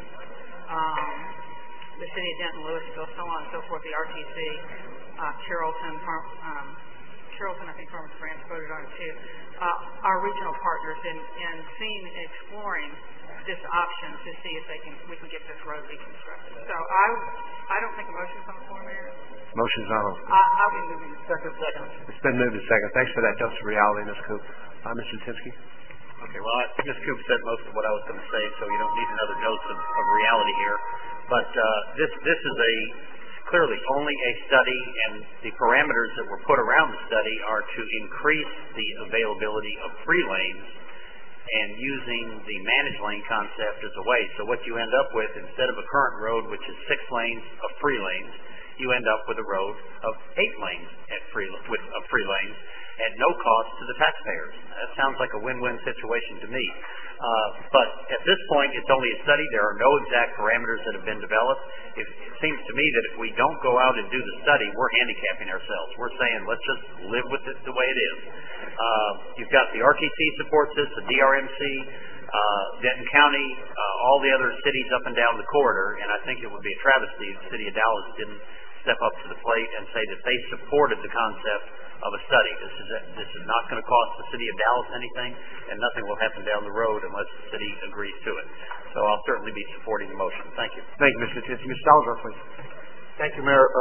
the city of Denton, Louisville, so on and so forth, the RTC, Carrollton, I think Farmers Branch voted on it too, our regional partners in seeing and exploring this option to see if we can get this road reconstructed. So I don't think a motion's on the floor, Mayor. Motion's on. I'll be moving. Second. It's been moved to second. Thanks for that dose of reality, Ms. Coop. Mr. Tinsky? Okay, well, Ms. Coop said most of what I was going to say, so you don't need another dose of reality here. But this is clearly only a study, and the parameters that were put around the study are to increase the availability of free lanes and using the managed lane concept as a way. So what you end up with, instead of a current road, which is 6 lanes of free lanes, you end up with a road of 8 lanes of free lanes at no cost to the taxpayers. That sounds like a win-win situation to me. But at this point, it's only a study. There are no exact parameters that have been developed. It seems to me that if we don't go out and do the study, we're handicapping ourselves. We're saying, let's just live with it the way it is. You've got the RTC supports this, the DRMC, Denton County, all the other cities up and down the corridor, and I think it would be a travesty if the city of Dallas didn't step up to the plate and say that they supported the concept of a study. This is not going to cost the city of Dallas anything, and nothing will happen down the road unless the city agrees to it. So I'll certainly be supporting the motion. Thank you. Thank you, Mr. Tinsky. Mr. Salazar, please. Thank you, Mayor.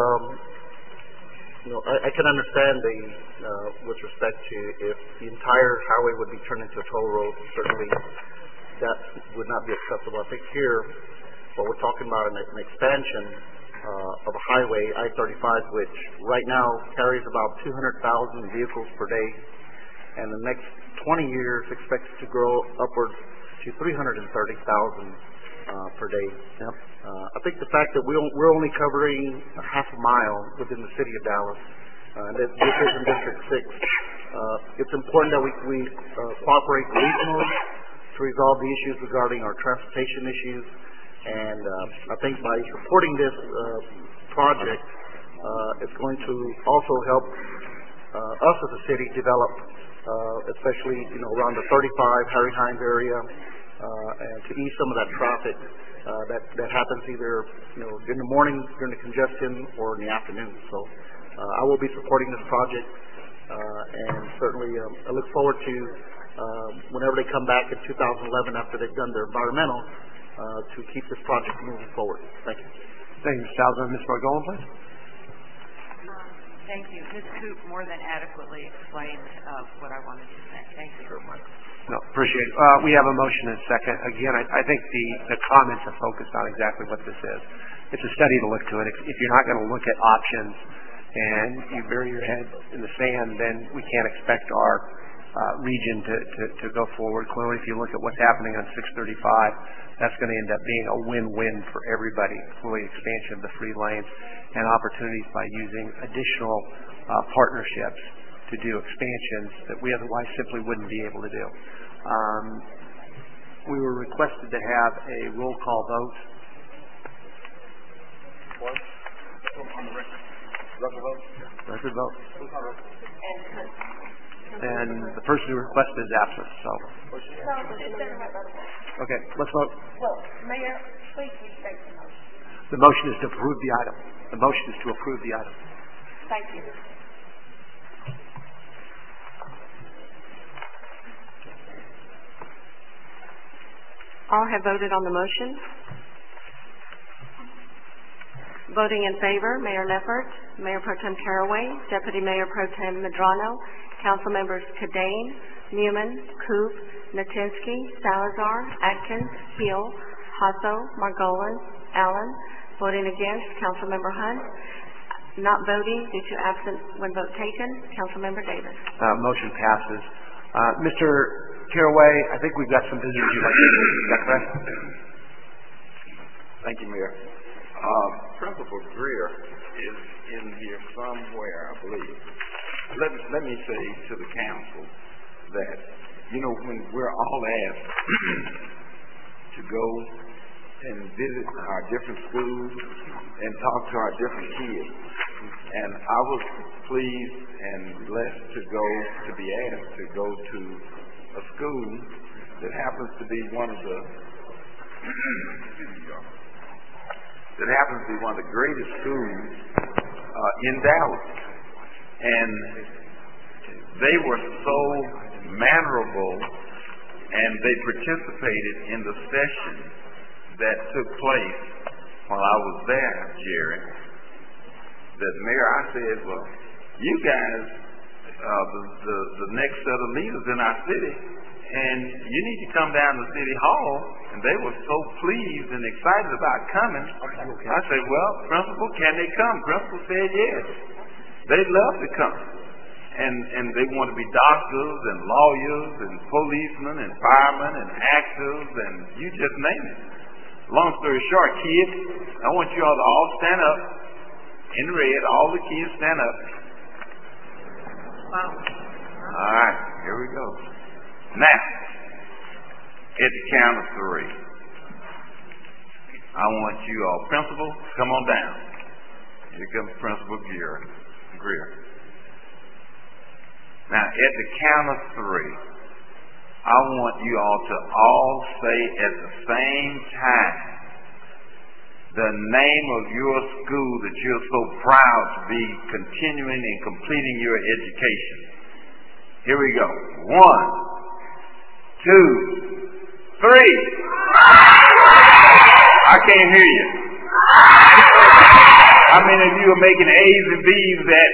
I can understand with respect to if the entire highway would be turned into a toll road, certainly that would not be acceptable. I think here, what we're talking about an expansion of a highway, I-35, which right now carries about 200,000 vehicles per day, and the next 20 years expected to grow upwards to 330,000 per day. Yep. I think the fact that we're only covering a half a mile within the city of Dallas, and this is in District 6, it's important that we cooperate regionally to resolve the issues regarding our transportation issues. And I think by supporting this project, it's going to also help us as a city develop, especially around the 35 Harry Hines area, and to ease some of that traffic that happens either in the morning during the congestion or in the afternoon. So I will be supporting this project, and certainly I look forward to whenever they come back in 2011 after they've done their environmental. To keep this project moving forward. Thank you. Thank you, Mr. Salazar. Ms. Margolin, please. Thank you. Ms. Coop more than adequately explained what I wanted to say. Thank you. No, appreciate it. We have a motion and a second. Again, I think the comments are focused on exactly what this is. It's a study to look to, and if you're not going to look at options and you bury your head in the sand, then we can't expect our region to go forward. Clearly, if you look at what's happening on 635, that's going to end up being a win-win for everybody. Clearly, expansion of the free lanes and opportunities by using additional partnerships to do expansions that we otherwise simply wouldn't be able to do. We were requested to have a roll call vote. Record vote. And the person who requested is absent, so. Okay, let's vote. Well, Mayor, please restate the motion. The motion is to approve the item. The motion is to approve the item. Thank you. All have voted on the motion. Voting in favor, Mayor Leppert, Mayor Pro Tem Caraway, Deputy Mayor Pro Tem Medrano, Council Members Cadane, Newman, Coop, Natinsky, Salazar, Atkins, Hill, Hasso, Margolin, Allen. Voting against, Council Member Hunt. Not voting due to absent when vote taken, Council Member Davis. Motion passes. Mr. Caraway, I think we've got some visitors you'd like to meet. Is that correct? Thank you, Mayor. Principal Greer is in here somewhere, I believe. Let me say to the council that, when we're all asked to go and visit our different schools and talk to our different kids, and I was pleased and blessed to be asked to go to a school that happens to be one of the greatest schools in Dallas. And they were so mannerable, and they participated in the session that took place while I was there, Jerry, that Mayor, I said, well, you guys are the next set of leaders in our city, and you need to come down to City Hall. And they were so pleased and excited about coming. I said, well, Principal, can they come? Principal said yes. They'd love to come. And they want to be doctors and lawyers and policemen and firemen and actors and you just name it. Long story short, kids, I want you all to all stand up in red. All the kids stand up. Wow. All right, here we go. Now, at the count of three, I want you all, Principal, come on down. Here comes Principal Greer. Now, at the count of three, I want you all to all say at the same time the name of your school that you're so proud to be continuing and completing your education. Here we go. 1, 2, 3. I can't hear you. How many of you are making A's and B's at?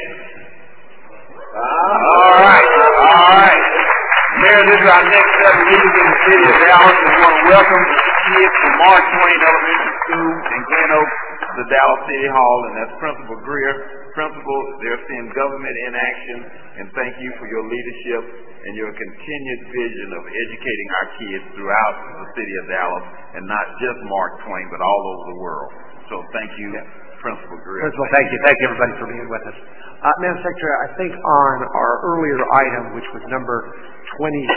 All right. Mayor, this is our next set of meetings in the city of Dallas. We want to welcome kids from Mark Twain Elementary School in Glen Oaks to Dallas City Hall, and that's Principal Greer. Principal, they're seeing government in action, and thank you for your leadership and your continued vision of educating our kids throughout the city of Dallas, and not just Mark Twain, but all over the world. So thank you, Principal Greer. Principal, thank you. Thank you, everybody, for being with us. Madam Secretary, I think on our earlier item, which was number 28,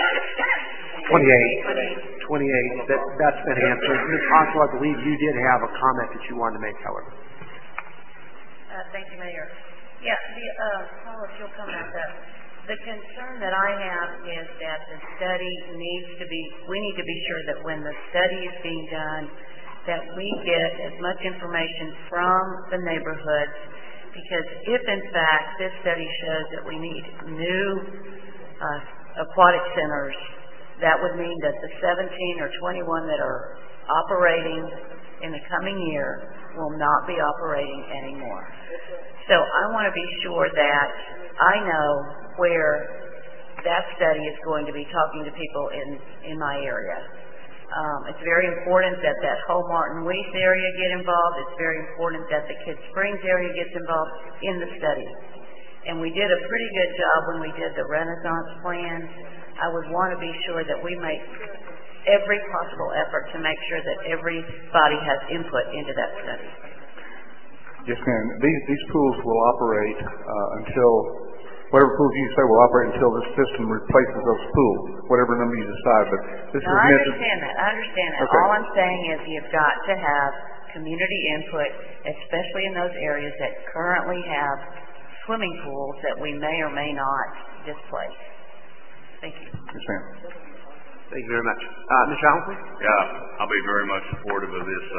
that's been answered. Ms. Hossel, I believe you did have a comment that you wanted to make, however. Thank you, Mayor. Yeah, Paul, if you'll come out there. The concern that I have is that the study we need to be sure that when the study is being done, that we get as much information from the neighborhoods, because if in fact this study shows that we need new aquatic centers, that would mean that the 17 or 21 that are operating in the coming year will not be operating anymore. So I want to be sure that I know where that study is going to be talking to people in my area. It's very important that that whole Martin Weiss area get involved. It's very important that the Kidd Springs area gets involved in the study. And we did a pretty good job when we did the Renaissance plan. I would want to be sure that we make every possible effort to make sure that everybody has input into that study. Yes, ma'am. These pools will operate until whatever pools you say will operate until this system replaces those pools, whatever number you decide. But this is I understand that. Okay. All I'm saying is you've got to have community input, especially in those areas that currently have swimming pools that we may or may not displace. Thank you. Yes, ma'am. Thank you very much. Mr. Allen, please. Yeah, I'll be very much supportive of this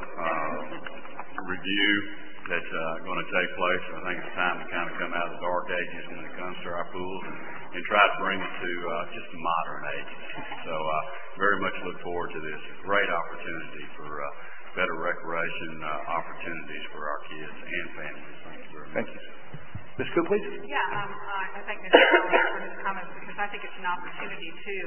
review that's going to take place. I think it's time to kind of come out of the dark ages when it comes to our pools and try to bring it to just the modern ages. So very much look forward to this. A great opportunity for better recreation opportunities for our kids and families. Thank you very much. Thank you. Ms. Coop, please. Yeah, I thank Mr. Allen for his comments, because I think it's an opportunity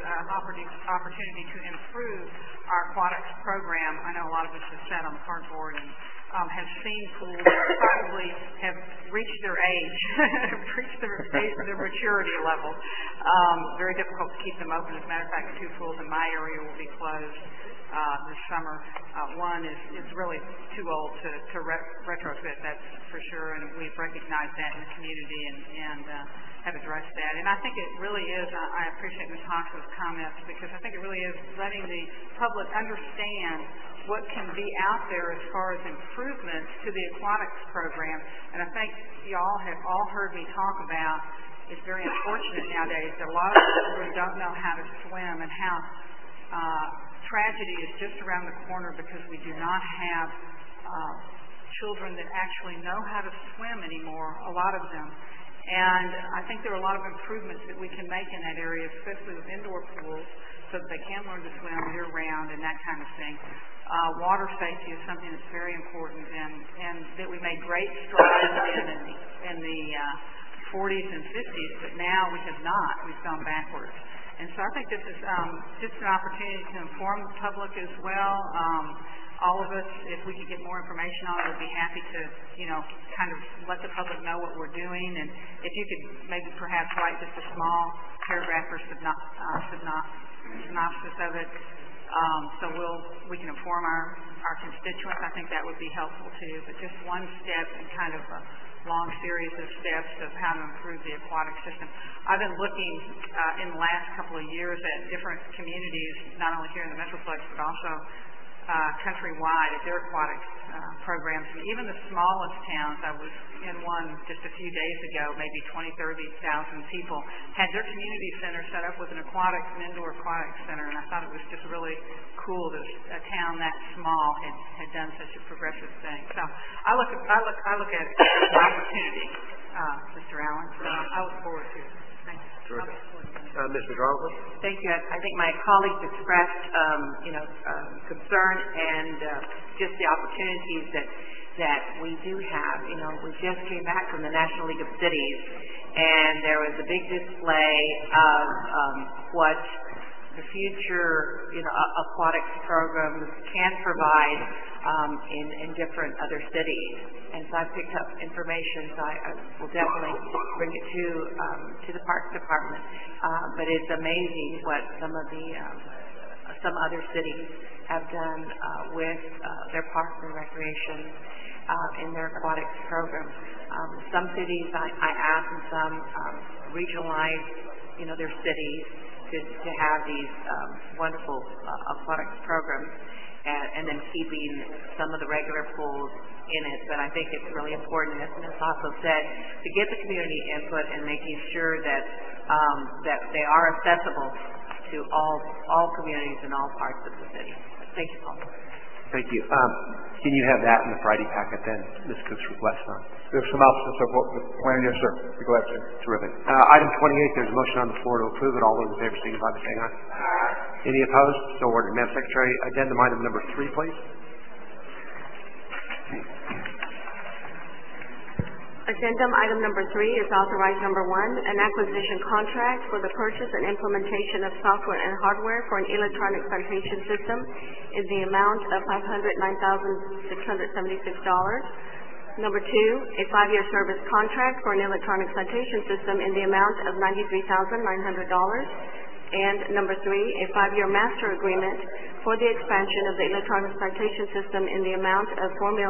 to improve our aquatics program. I know a lot of us have sat on the cardboard and have seen pools that probably have reached their age, reached their maturity level. Very difficult to keep them open. As a matter of fact, 2 pools in my area will be closed this summer. One is really too old to retrofit, that's for sure, and we've recognized that in the community and have addressed that. And I think it really is, I appreciate Ms. Hox's comments, because I think it really is letting the public understand what can be out there as far as improvements to the aquatics program. And I think you all have all heard me talk about, it's very unfortunate nowadays that a lot of children don't know how to swim, and how tragedy is just around the corner because we do not have children that actually know how to swim anymore, a lot of them. And I think there are a lot of improvements that we can make in that area, especially with indoor pools, so that they can learn to swim year-round and that kind of thing. Water safety is something that's very important, and that we made great strides in the 40s and 50s, but now we have not. We've gone backwards. And so I think this is just an opportunity to inform the public as well. All of us, if we could get more information on it, would be happy to, kind of let the public know what we're doing. And if you could maybe perhaps write just a small paragraph or synopsis of it, so we can inform our constituents. I think that would be helpful too. But just one step in kind of a long series of steps of how to improve the aquatic system. I've been looking in the last couple of years at different communities, not only here in the Metroplex, but also countrywide at their aquatics programs. And even the smallest towns, I was in one just a few days ago, maybe 20, 30,000 people, had their community center set up with an indoor aquatics center, and I thought it was just really cool that a town that small had done such a progressive thing. So I look at it as an opportunity, Mr. Allen. So I look forward to it. Thank you. Terrific. Ms. McDonald? Thank you. I think my colleagues expressed, concern and just the opportunities that we do have. We just came back from the National League of Cities, and there was a big display of what the future, aquatics programs can provide in different other cities. And so I picked up information, so I will definitely bring it to the Parks Department. But it's amazing what some other cities have done with their parks and recreation in their aquatics programs. Some cities I asked, and some regionalize, their cities to have these wonderful aquatics programs, and then keeping some of the regular pools in it. But I think it's really important, as Ms. also said, to get the community input and making sure that they are accessible to all communities in all parts of the city. Thank you, Paul. Thank you. Can you have that in the Friday packet then, Ms. Cook's request on? There's synopsis of what the plan, yes, sir. Be glad to. Terrific. Item 28, there's a motion on the floor to approve it. All those in favor signify by saying aye. Any opposed? So ordered. Madam Secretary, addendum item number 3, please. Addendum item number 3 is authorized number 1, an acquisition contract for the purchase and implementation of software and hardware for an electronic citation system in the amount of $509,676. Number 2, a 5-year service contract for an electronic citation system in the amount of $93,900. And number 3, a 5-year master agreement for the expansion of the electronic citation system in the amount of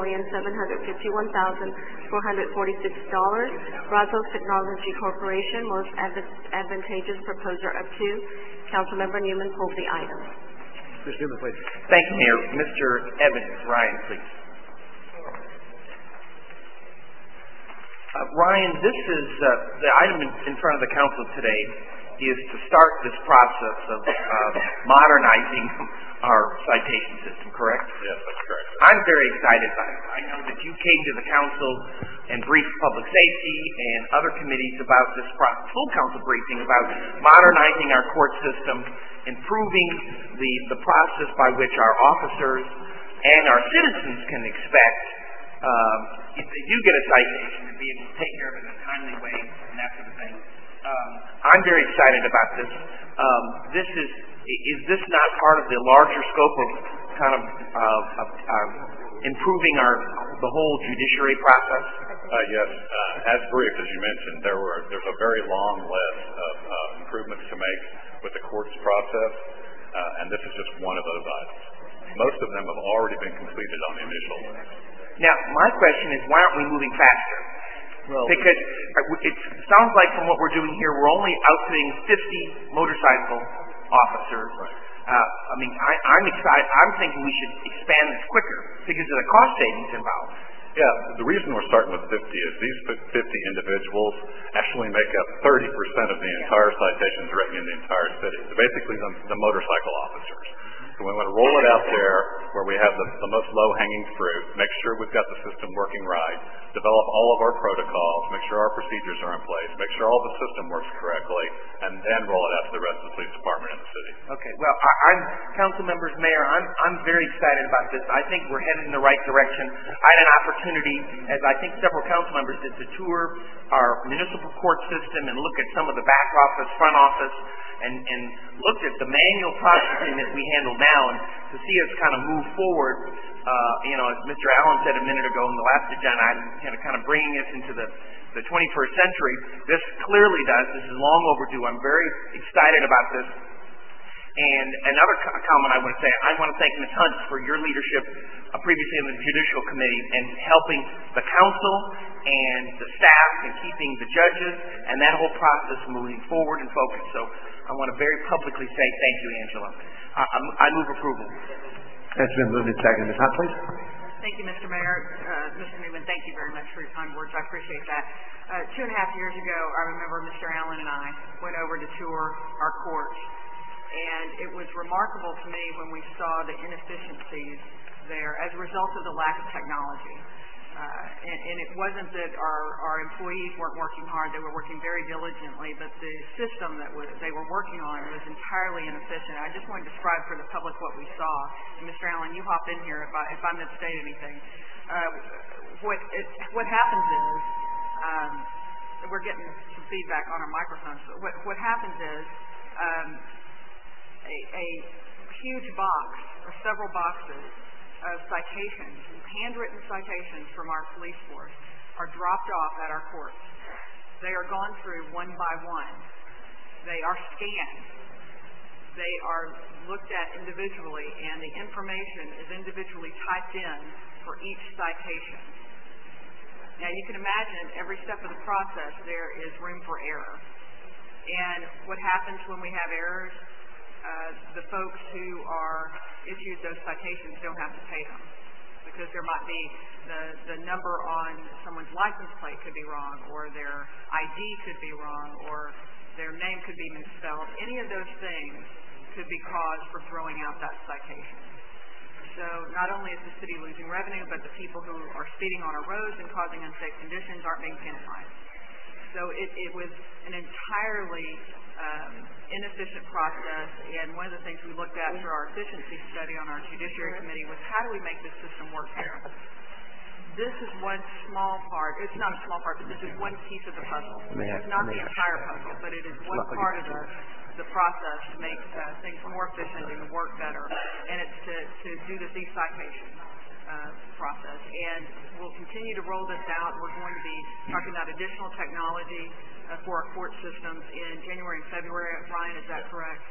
$4,751,446. Brazos Technology Corporation, most advantageous proposer of 2. Councilmember Newman pulled the item. Mr. Newman, please. Thank you, Mayor. Mr. Evans, Ryan, please. Ryan, this is the item in front of the council today is to start this process of modernizing our citation system, correct? Yes, that's correct. I'm very excited by it. I know that you came to the council and briefed public safety and other committees about this full council briefing about modernizing our court system, improving the process by which our officers and our citizens can expect if they do get a citation to be able to take care of it in a timely way and that sort of thing. I'm very excited about this. Is this not part of the larger scope of kind of improving the whole judiciary process? Yes. As briefed, as you mentioned, there's a very long list of improvements to make with the courts process, and this is just one of those items. Most of them have already been completed on the initial list. Now, my question is, why aren't we moving faster? Because it sounds like from what we're doing here, we're only outfitting 50 motorcycle officers. Right. I'm excited. I'm thinking we should expand this quicker because of the cost savings involved. Yeah, the reason we're starting with 50 is these 50 individuals actually make up 30% of the entire citations written in the entire city. So basically the motorcycle officers. So we want to roll it out there where we have the most low-hanging fruit, make sure we've got the system working right, develop all of our protocols, make sure our procedures are in place, make sure all the system works correctly, and then roll it out to the rest of the police department in the city. Okay. Well, council members, mayor, I'm very excited about this. I think we're headed in the right direction. I had an opportunity, as I think several council members did, to tour our municipal court system and look at some of the back office, front office, and looked at the manual processing that we handle now, and to see us kind of move forward, as Mr. Allen said a minute ago in the last agenda, kind of bringing us into the 21st century. This clearly does. This is long overdue. I'm very excited about this. And another comment I want to say, I want to thank Ms. Hunt for your leadership previously in the Judicial Committee and helping the council and the staff and keeping the judges and that whole process moving forward and focused. So I want to very publicly say thank you, Angela. I move approval. That's been moved and seconded. Ms. Hunt, please. Thank you, Mr. Mayor. Mr. Newman, thank you very much for your kind words. I appreciate that. 2.5 years ago, I remember Mr. Allen and I went over to tour our courts, and it was remarkable to me when we saw the inefficiencies there as a result of the lack of technology. And it wasn't that our employees weren't working hard. They were working very diligently, but the system that they were working on was entirely inefficient. I just want to describe for the public what we saw. And Mr. Allen, you hop in here if I misstate anything. What happens is, we're getting some feedback on our microphones. What happens is a huge box or several boxes of citations, handwritten citations from our police force, are dropped off at our courts. They are gone through one by one. They are scanned. They are looked at individually, and the information is individually typed in for each citation. Now, you can imagine every step of the process there is room for error. And what happens when we have errors? The folks who are issued those citations don't have to pay them because there might be the number on someone's license plate could be wrong, or their ID could be wrong, or their name could be misspelled. Any of those things could be cause for throwing out that citation. So not only is the city losing revenue, but the people who are speeding on our roads and causing unsafe conditions aren't being penalized. So it was an entirely inefficient process, and one of the things we looked at through our efficiency study on our Judiciary Committee was how do we make this system work fair? This is one small part. It's not a small part, but this is one piece of the puzzle. It's not the entire puzzle, but it is one part of the process to make things more efficient and work better, and it's to do the citation process. And we'll continue to roll this out. We're going to be talking about additional technology for our court systems in January and February. Ryan, is that correct?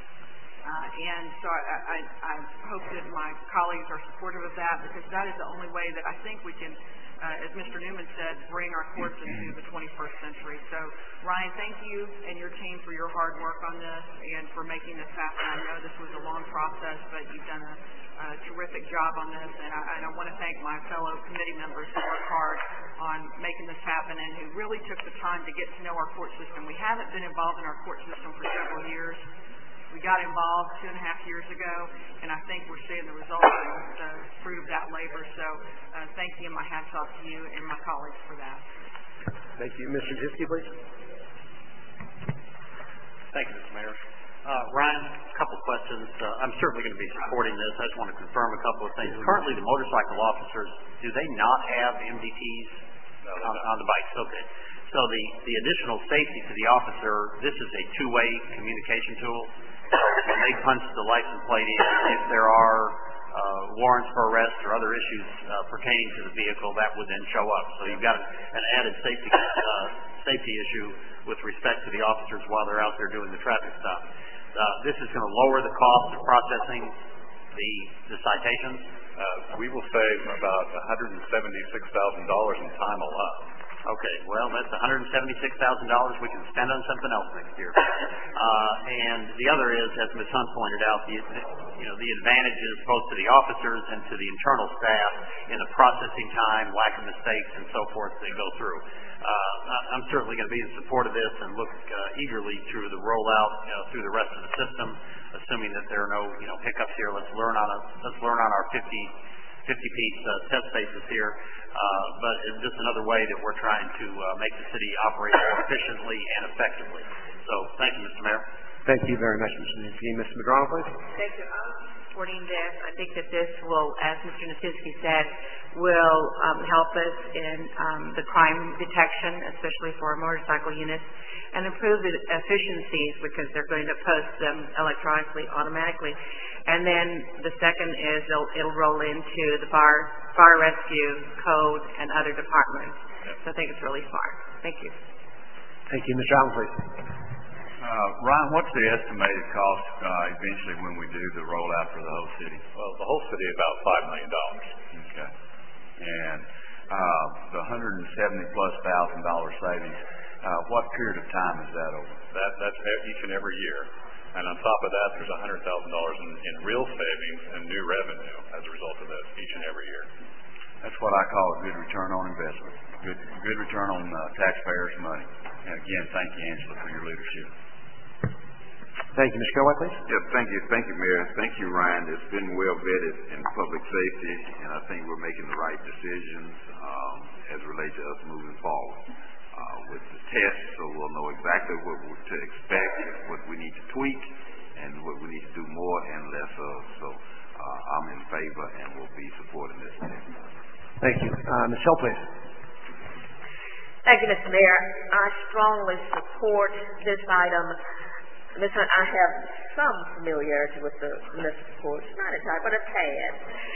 And so I hope that my colleagues are supportive of that, because that is the only way that I think we can, as Mr. Newman said, bring our courts into the 21st century. So, Ryan, thank you and your team for your hard work on this and for making this happen. I know this was a long process, but you've done a terrific job on this, and I want to thank my fellow committee members who worked hard on making this happen and who really took the time to get to know our court system. We haven't been involved in our court system for several years. We got involved 2.5 years ago, and I think we're seeing the results of the fruit of that labor. So thank you, and my hat's off to you and my colleagues for that. Thank you. Mr. Jiske, please. Thank you, Mr. Mayor. Ryan, a couple of questions. I'm certainly going to be supporting this. I just want to confirm a couple of things. Currently, the motorcycle officers, do they not have MDTs on the bikes? Okay. So the additional safety to the officer, this is a two-way communication tool. When they punch the license plate in, if there are warrants for arrest or other issues pertaining to the vehicle, that would then show up. So you've got an added safety issue with respect to the officers while they're out there doing the traffic stop. This is going to lower the cost of processing the citations. We will save about $176,000 in time alone. Okay, well, that's $176,000 we can spend on something else next year. And the other is, as Ms. Hunt pointed out, the advantages both to the officers and to the internal staff in the processing time, lack of mistakes, and so forth they go through. I'm certainly going to be in support of this and look eagerly through the rollout through the rest of the system, assuming that there are no hiccups here. Let's learn on our 50-piece test basis here, but it's just another way that we're trying to make the city operate more efficiently and effectively. So thank you, Mr. Mayor. Thank you very much, Mr. Nitzke. Mr. Medrano, please. Thank you. I'm supporting this. I think that this will, as Mr. Nitzke said, will help us in the crime detection, especially for our motorcycle units, and improve the efficiencies because they're going to post them electronically, automatically. And then the second is it'll roll into the fire rescue code and other departments. So I think it's really smart. Thank you. Thank you. Mr. Allen, please. Ryan, what's the estimated cost eventually when we do the rollout for the whole city? Well, the whole city about $5 million. Okay. And the $170,000+ savings, what period of time is that over? That's each and every year. And on top of that, there's $100,000 in real savings and new revenue as a result of this each and every year. That's what I call a good return on investment, good return on taxpayers' money. And again, thank you, Angela, for your leadership. Thank you. Mr. Kilway, please. Yeah, thank you, Mayor. Thank you, Ryan. It's been well vetted in public safety, and I think we're making the right decisions as it relates to us moving forward with the tests, so we'll know exactly what to expect, what we need to tweak, and what we need to do more and less of. So I'm in favor and will be supporting this. Thank you. Ms. Hill, please. Thank you, Mr. Mayor. I strongly support this item. Ms. Hunt, I have some familiarity with the municipal courts, not entirely, but a tad.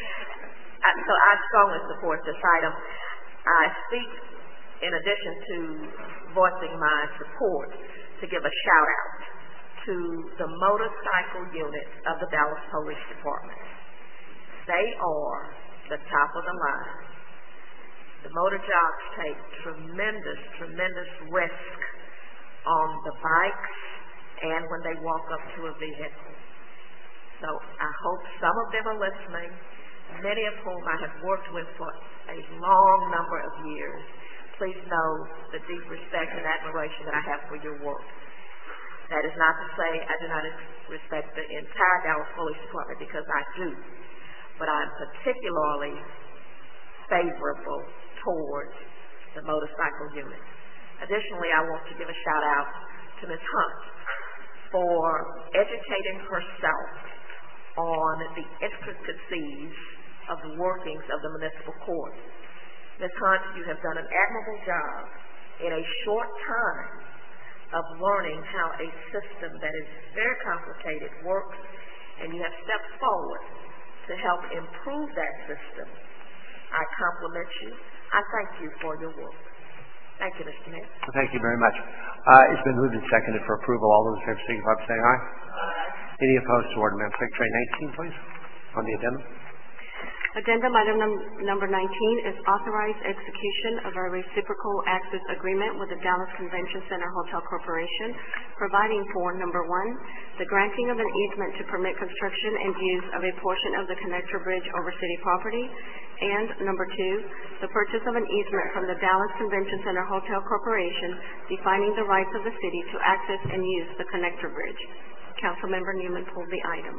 So I strongly support this item. I speak, in addition to voicing my support, to give a shout out to the motorcycle unit of the Dallas Police Department. They are the top of the line. The motor jocks take tremendous risk on the bikes and when they walk up to a vehicle. So I hope some of them are listening, many of whom I have worked with for a long number of years. Please know the deep respect and admiration that I have for your work. That is not to say I do not respect the entire Dallas Police Department, because I do. But I'm particularly favorable towards the motorcycle unit. Additionally, I want to give a shout out to Ms. Hunt for educating herself on the intricacies of the workings of the municipal court. Ms. Hunt, you have done an admirable job in a short time of learning how a system that is very complicated works, and you have stepped forward to help improve that system. I compliment you. I thank you for your work. Thank you, Mr. Mayor. Well, thank you very much. It's been moved and seconded for approval. All those in favor signify by saying aye. Any opposed to order? Madam Secretary, 19, please, on the addendum. Addendum item number 19 is authorized execution of a reciprocal access agreement with the Dallas Convention Center Hotel Corporation, providing for, number one, the granting of an easement to permit construction and use of a portion of the connector bridge over city property, and number two, the purchase of an easement from the Dallas Convention Center Hotel Corporation, defining the rights of the city to access and use the connector bridge. Councilmember Newman pulled the item.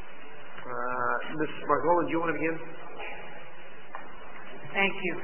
Ms. Margolis, do you want to begin? Thank you.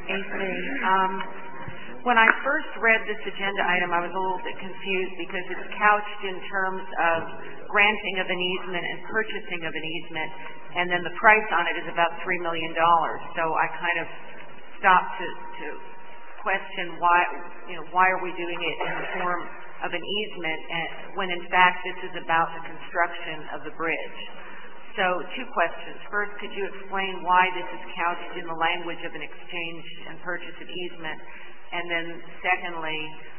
When I first read this agenda item, I was a little bit confused because it's couched in terms of granting of an easement and purchasing of an easement, and then the price on it is about $3 million. So I kind of stopped to question why are we doing it in the form of an easement when in fact this is about the construction of the bridge. So two questions. First, could you explain why this is couched in the language of an exchange and purchase of easement? And then secondly,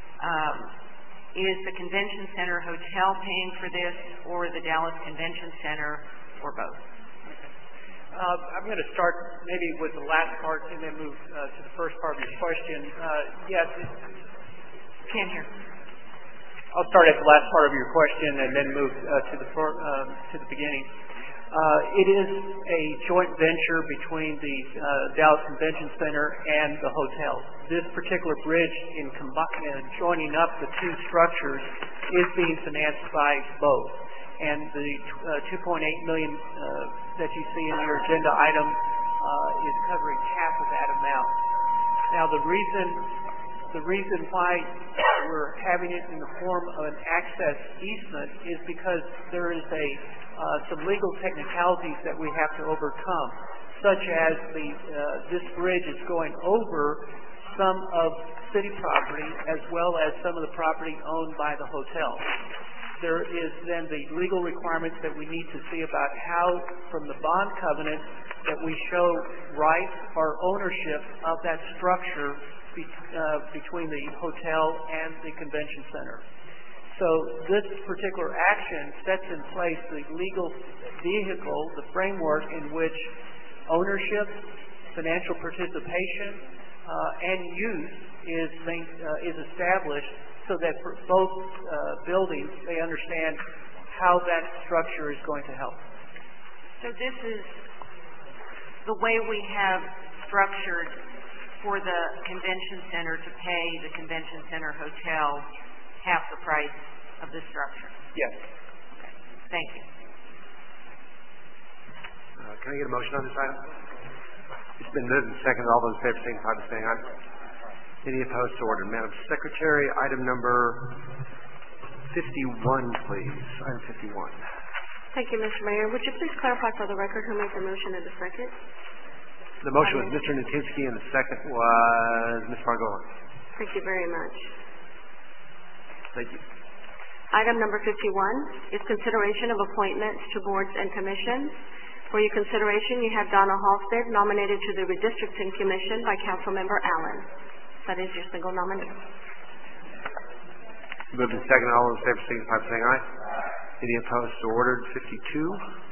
is the Convention Center Hotel paying for this, or the Dallas Convention Center, or both? I'm going to start maybe with the last part and then move to the first part of your question. Yes. Can't hear. I'll start at the last part of your question and then move to the beginning. It is a joint venture between the Dallas Convention Center and the hotel. This particular bridge, in joining up the two structures, is being financed by both. And the $2.8 million that you see in your agenda item is covering half of that amount. Now, the reason why we're having it in the form of an access easement is because there is some legal technicalities that we have to overcome, such as this bridge is going over some of city property as well as some of the property owned by the hotel. There is then the legal requirements that we need to see about how, from the bond covenant, that we show rights or ownership of that structure between the hotel and the convention center. So this particular action sets in place the legal vehicle, the framework in which ownership, financial participation, and use is established, so that for both buildings they understand how that structure is going to help. So this is the way we have structured for the convention center to pay the convention center hotel half the price of this structure. Yes. Okay. Thank you. Can I get a motion on this item? It's been moved and seconded. All those in favor signify by saying aye. Any opposed to order? Madam Secretary, item number 51, please. Item 51. Thank you, Mr. Mayor. Would you please clarify for the record who made the motion and the second? The motion was Mr. Natinsky and the second was Ms. Margolis. Thank you very much. Thank you. Item number 51 is consideration of appointments to boards and commissions. For your consideration, you have Donna Halstead nominated to the Redistricting Commission by Councilmember Allen. That is your single nominee. Moved and seconded. All those in favor signify by saying aye. Any opposed to order? 52.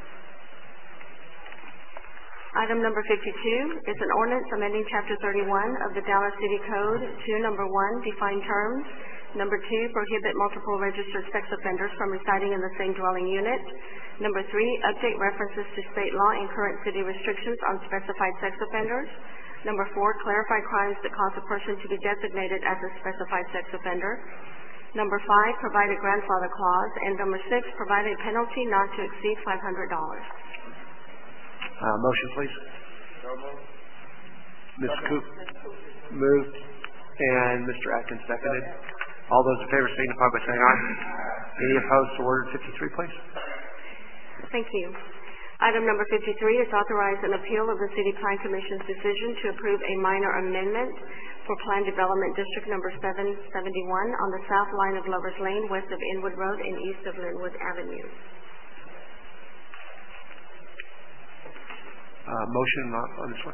Item number 52 is an ordinance amending Chapter 31 of the Dallas City Code to number 1, define terms, number 2, prohibit multiple registered sex offenders from residing in the same dwelling unit, number 3, update references to state law and current city restrictions on specified sex offenders, number 4, clarify crimes that cause a person to be designated as a specified sex offender, number 5, provide a grandfather clause, and number 6, provide a penalty not to exceed $500. Motion, please. Ms. Coop moved and Mr. Atkins seconded. All those in favor signify by saying aye. Any opposed to order 53, please? Thank you. Item number 53 is authorize an appeal of the City Plan Commission's decision to approve a minor amendment for Plan Development District number 771 on the south line of Lovers Lane, west of Inwood Road and east of Linwood Avenue. Motion on this one.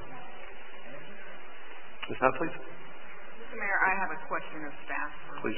Ms. Hunt, please. Mr. Mayor, I have a question of staff. Please.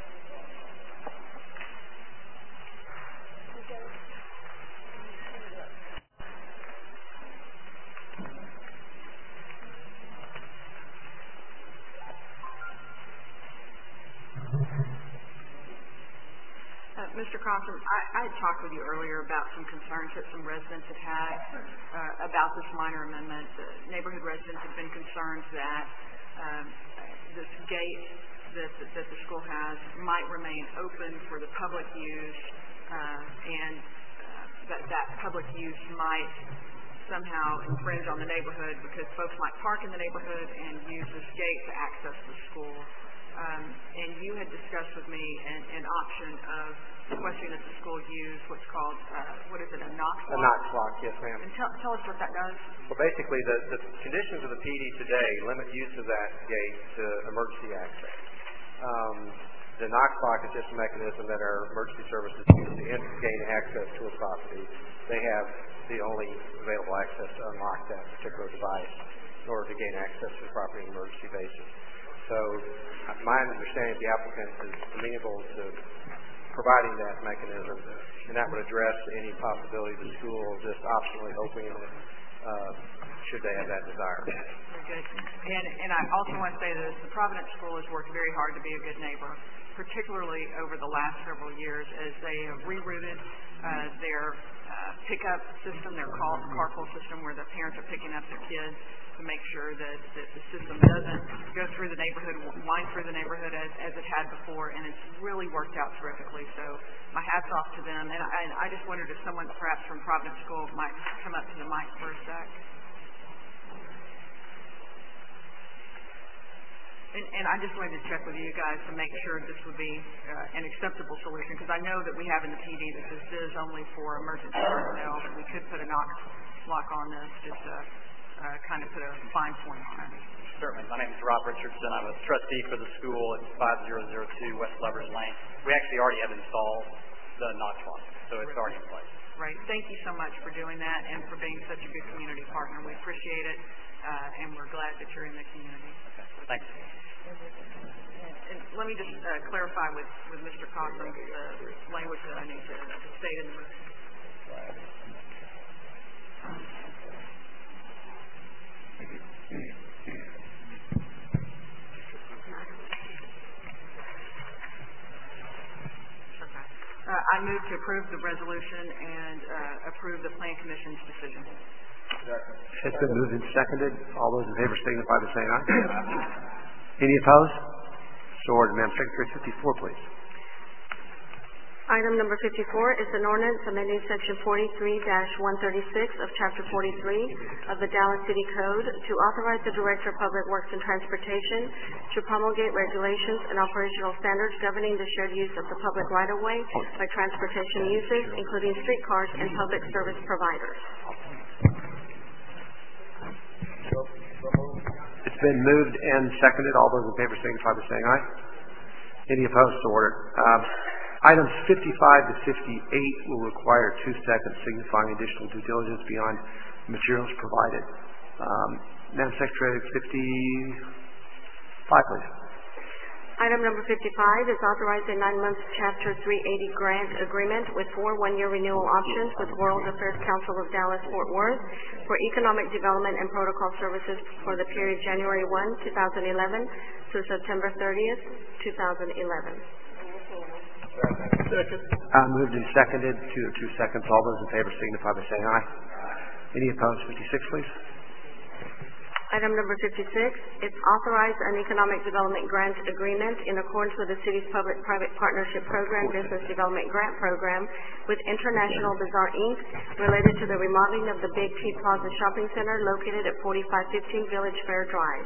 Mr. Crossan, I had talked with you earlier about some concerns that some residents have had about this minor amendment. Neighborhood residents have been concerned that this gate that the school has might remain open for the public use, and that public use might somehow infringe on the neighborhood because folks might park in the neighborhood and use this gate to access the school. And you had discussed with me an option of requesting that the school use what's called, what is it, a knock lock? A knock lock, yes, ma'am. And tell us what that does. Well, basically, the conditions of the PD today limit use of that gate to emergency access. The knock lock is just a mechanism that our emergency services use to gain access to a property. They have the only available access to unlock that particular device in order to gain access to the property on an emergency basis. So my understanding of the applicant is amenable to providing that mechanism, and that would address any possibility the school just optionally opening it should they have that desire. Very good. And I also want to say that the Providence School has worked very hard to be a good neighbor, particularly over the last several years as they have rerouted their pickup system, their carpool system, where the parents are picking up their kids to make sure that the system doesn't go through the neighborhood, wind through the neighborhood as it had before, and it's really worked out terrifically. So my hat's off to them. And I just wondered if someone perhaps from Providence School might come up to the mic for a sec. And I just wanted to check with you guys to make sure this would be an acceptable solution, because I know that we have in the PD that this is only for emergency personnel, but we could put a knock lock on this just to kind of put a fine point on it. Certainly. My name is Rob Richardson. I'm a trustee for the school at 5002 West Lovers Lane. We actually already have installed the knock lock, so it's already in place. Right. Thank you so much for doing that and for being such a good community partner. We appreciate it, and we're glad that you're in the community. Okay. Thank you. And let me just clarify with Mr. Cochran the language that I need to state in the motion. I move to approve the resolution and approve the Plan Commission's decision. It's been moved and seconded. All those in favor signify by saying aye. Any opposed? So ordered. Madam Secretary, 54, please. Item number 54 is an ordinance amending Section 43-136 of Chapter 43 of the Dallas City Code to authorize the Director of Public Works and Transportation to promulgate regulations and operational standards governing the shared use of the public right-of-way by transportation uses, including streetcars and public service providers. It's been moved and seconded. All those in favor signify by saying aye. Any opposed? So ordered. Items 55 to 58 will require 2 seconds signifying additional due diligence beyond materials provided. Madam Secretary, 55, please. Item number 55 is authorizing 9-month Chapter 380 grant agreement with 4 one-year renewal options with World Affairs Council of Dallas-Fort Worth for economic development and protocol services for the period January 1, 2011 through September 30th, 2011. Second. Moved and seconded. 2 seconds. All those in favor signify by saying aye. Any opposed? 56, please. Item number 56 is authorize an economic development grant agreement in accordance with the city's public-private partnership program, business development grant program, with International Bazaar Inc. related to the remodeling of the Big T Plaza Shopping Center located at 4515 Village Fair Drive.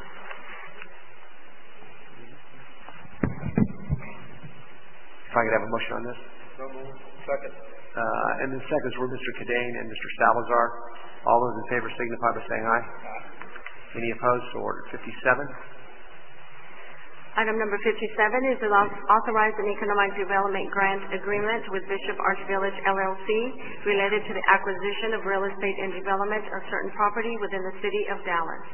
If I could have a motion on this. Second. And the seconds were Mr. Cadane and Mr. Salazar. All those in favor signify by saying aye. Any opposed? So ordered. 57. Item number 57 is to authorize an economic development grant agreement with Bishop Arch Village LLC related to the acquisition of real estate and development of certain property within the city of Dallas.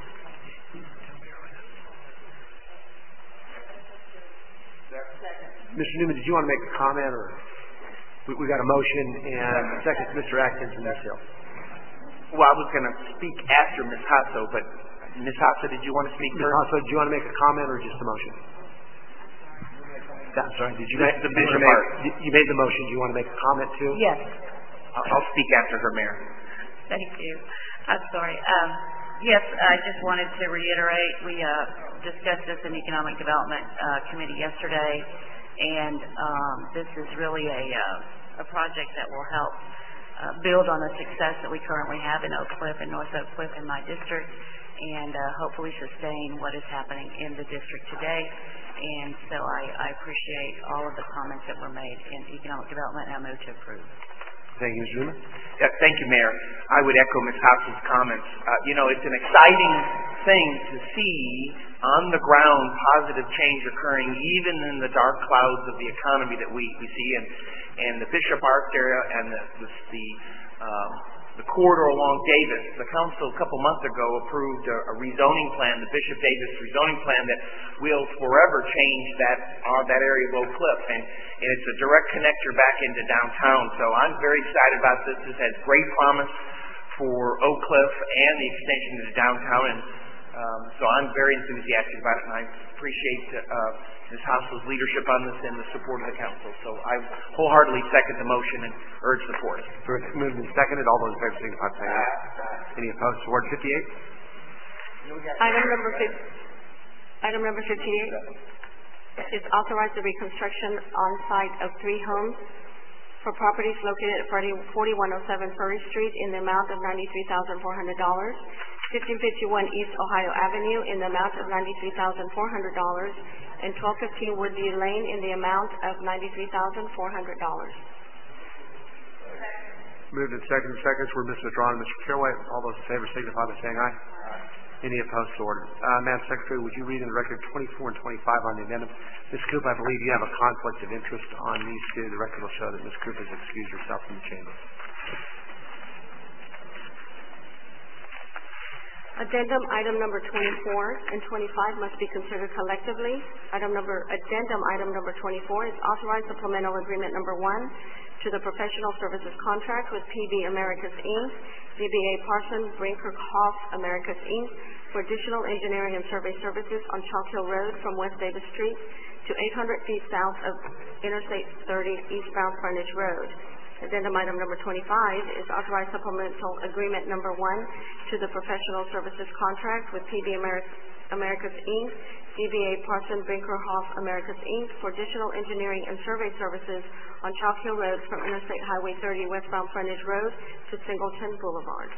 Mr. Newman, did you want to make a comment, or we got a motion and second, Mr. Atkins and Ms. Hill. Well, I was going to speak after Ms. Hasso, but Ms. Hasso, did you want to speak Ms. first? Hasso, do you want to make a comment or just a motion? I'm sorry, did you make the Bishop Arch? You made the motion. Do you want to make a comment too? Yes. I'll speak after her, Mayor. Thank you. I'm sorry. Yes, I just wanted to reiterate, we discussed this in Economic Development Committee yesterday, and this is really a project that will help build on the success that we currently have in Oak Cliff and North Oak Cliff in my district, and hopefully sustain what is happening in the district today. And so I appreciate all of the comments that were made in Economic Development, and I move to approve. Thank you, Ms. Newman. Yeah, thank you, Mayor. I would echo Ms. House's comments. It's an exciting thing to see on the ground positive change occurring even in the dark clouds of the economy that we see. And the Bishop Arch area and the corridor along Davis, the council a couple months ago approved a rezoning plan, the Bishop Davis rezoning plan, that will forever change that area of Oak Cliff, and it's a direct connector back into downtown. So I'm very excited about this. This has great promise for Oak Cliff and the extension to downtown, and so I'm very enthusiastic about it, and I appreciate Ms. House's leadership on this and the support of the council. So I wholeheartedly second the motion and urge support. Moved and seconded. All those in favor signify by saying aye. Any opposed? So ordered. 58. Item number 58 is authorize the reconstruction on site of 3 homes for properties located at 4107 Furry Street in the amount of $93,400, 1551 East Ohio Avenue in the amount of $93,400, and 1215 Woodview Lane in the amount of $93,400. Moved and seconded. Seconds were Mr. Drawn and Mr. Carraway. All those in favor signify by saying aye. Any opposed? So ordered. Madam Secretary, would you read in the record 24 and 25 on the amendment? Ms. Coop, I believe you have a conflict of interest on these two. The record will show that Ms. Coop has excused herself from the chamber. Addendum item number 24 and 25 must be considered collectively. Addendum item number 24 is authorized supplemental agreement number 1 to the professional services contract with PB Americas Inc., DBA Parson Brinker Hoff Americas Inc. for additional engineering and survey services on Chalk Hill Road from West Davis Street to to 800 feet south of Interstate 30 eastbound frontage road. Addendum item number 25 is authorized supplemental agreement number 1 to the professional services contract with PB Americas Inc., DBA Parson Binker Hoff Americas Inc. for additional engineering and survey services on Chalk Hill Road from Interstate Highway 30 westbound frontage road to Singleton Boulevard.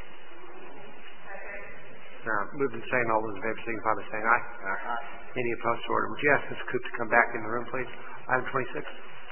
Moved and seconded. All those in favor signify by saying aye. Aye. Any opposed to order? Would you ask Ms. Coop to come back in the room, please? Item 26.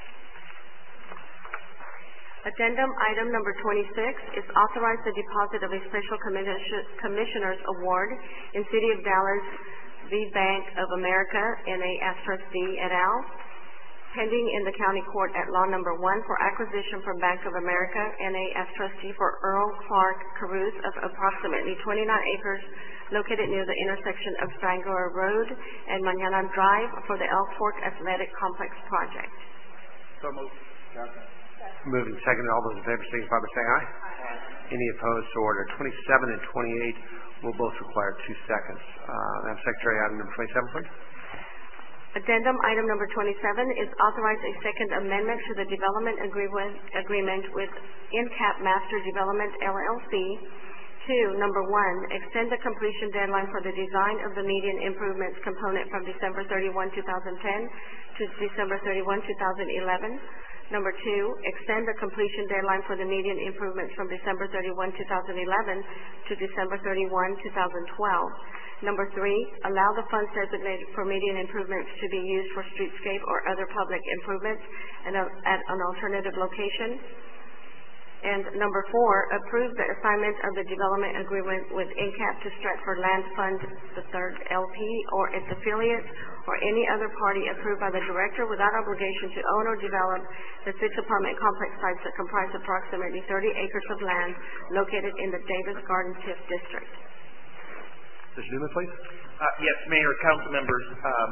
Addendum item number 26 is authorize the deposit of a special commissioner's award in City of Dallas v. Bank of America, N.A. as trustee et al., pending in the county court at law number 1 for acquisition from Bank of America, N.A. as trustee for Earl Clark Caruth of approximately 29 acres located near the intersection of Strangler Road and Manana Drive for the Elk Fork Athletic Complex project. So moved. Moved and seconded. All those in favor signify by saying aye. Aye. Any opposed to order? 27 and 28 will both require 2 seconds. Madam Secretary, item number 27, please. Addendum item number 27 is authorize a second amendment to the development agreement with NCAP Master Development LLC to, number 1, extend the completion deadline for the design of the median improvements component from December 31, 2010 to December 31, 2011. Number 2, extend the completion deadline for the median improvements from December 31, 2011 to December 31, 2012. Number 3, allow the funds designated for median improvements to be used for streetscape or other public improvements at an alternative location. And number 4, approve the assignment of the development agreement with NCAP to Stratford Land Fund III LP or its affiliates or any other party approved by the director without obligation to own or develop the 6 apartment complex sites that comprise approximately 30 acres of land located in the Davis Garden TIF district. Mr. Newman, please. Yes, Mayor, council members.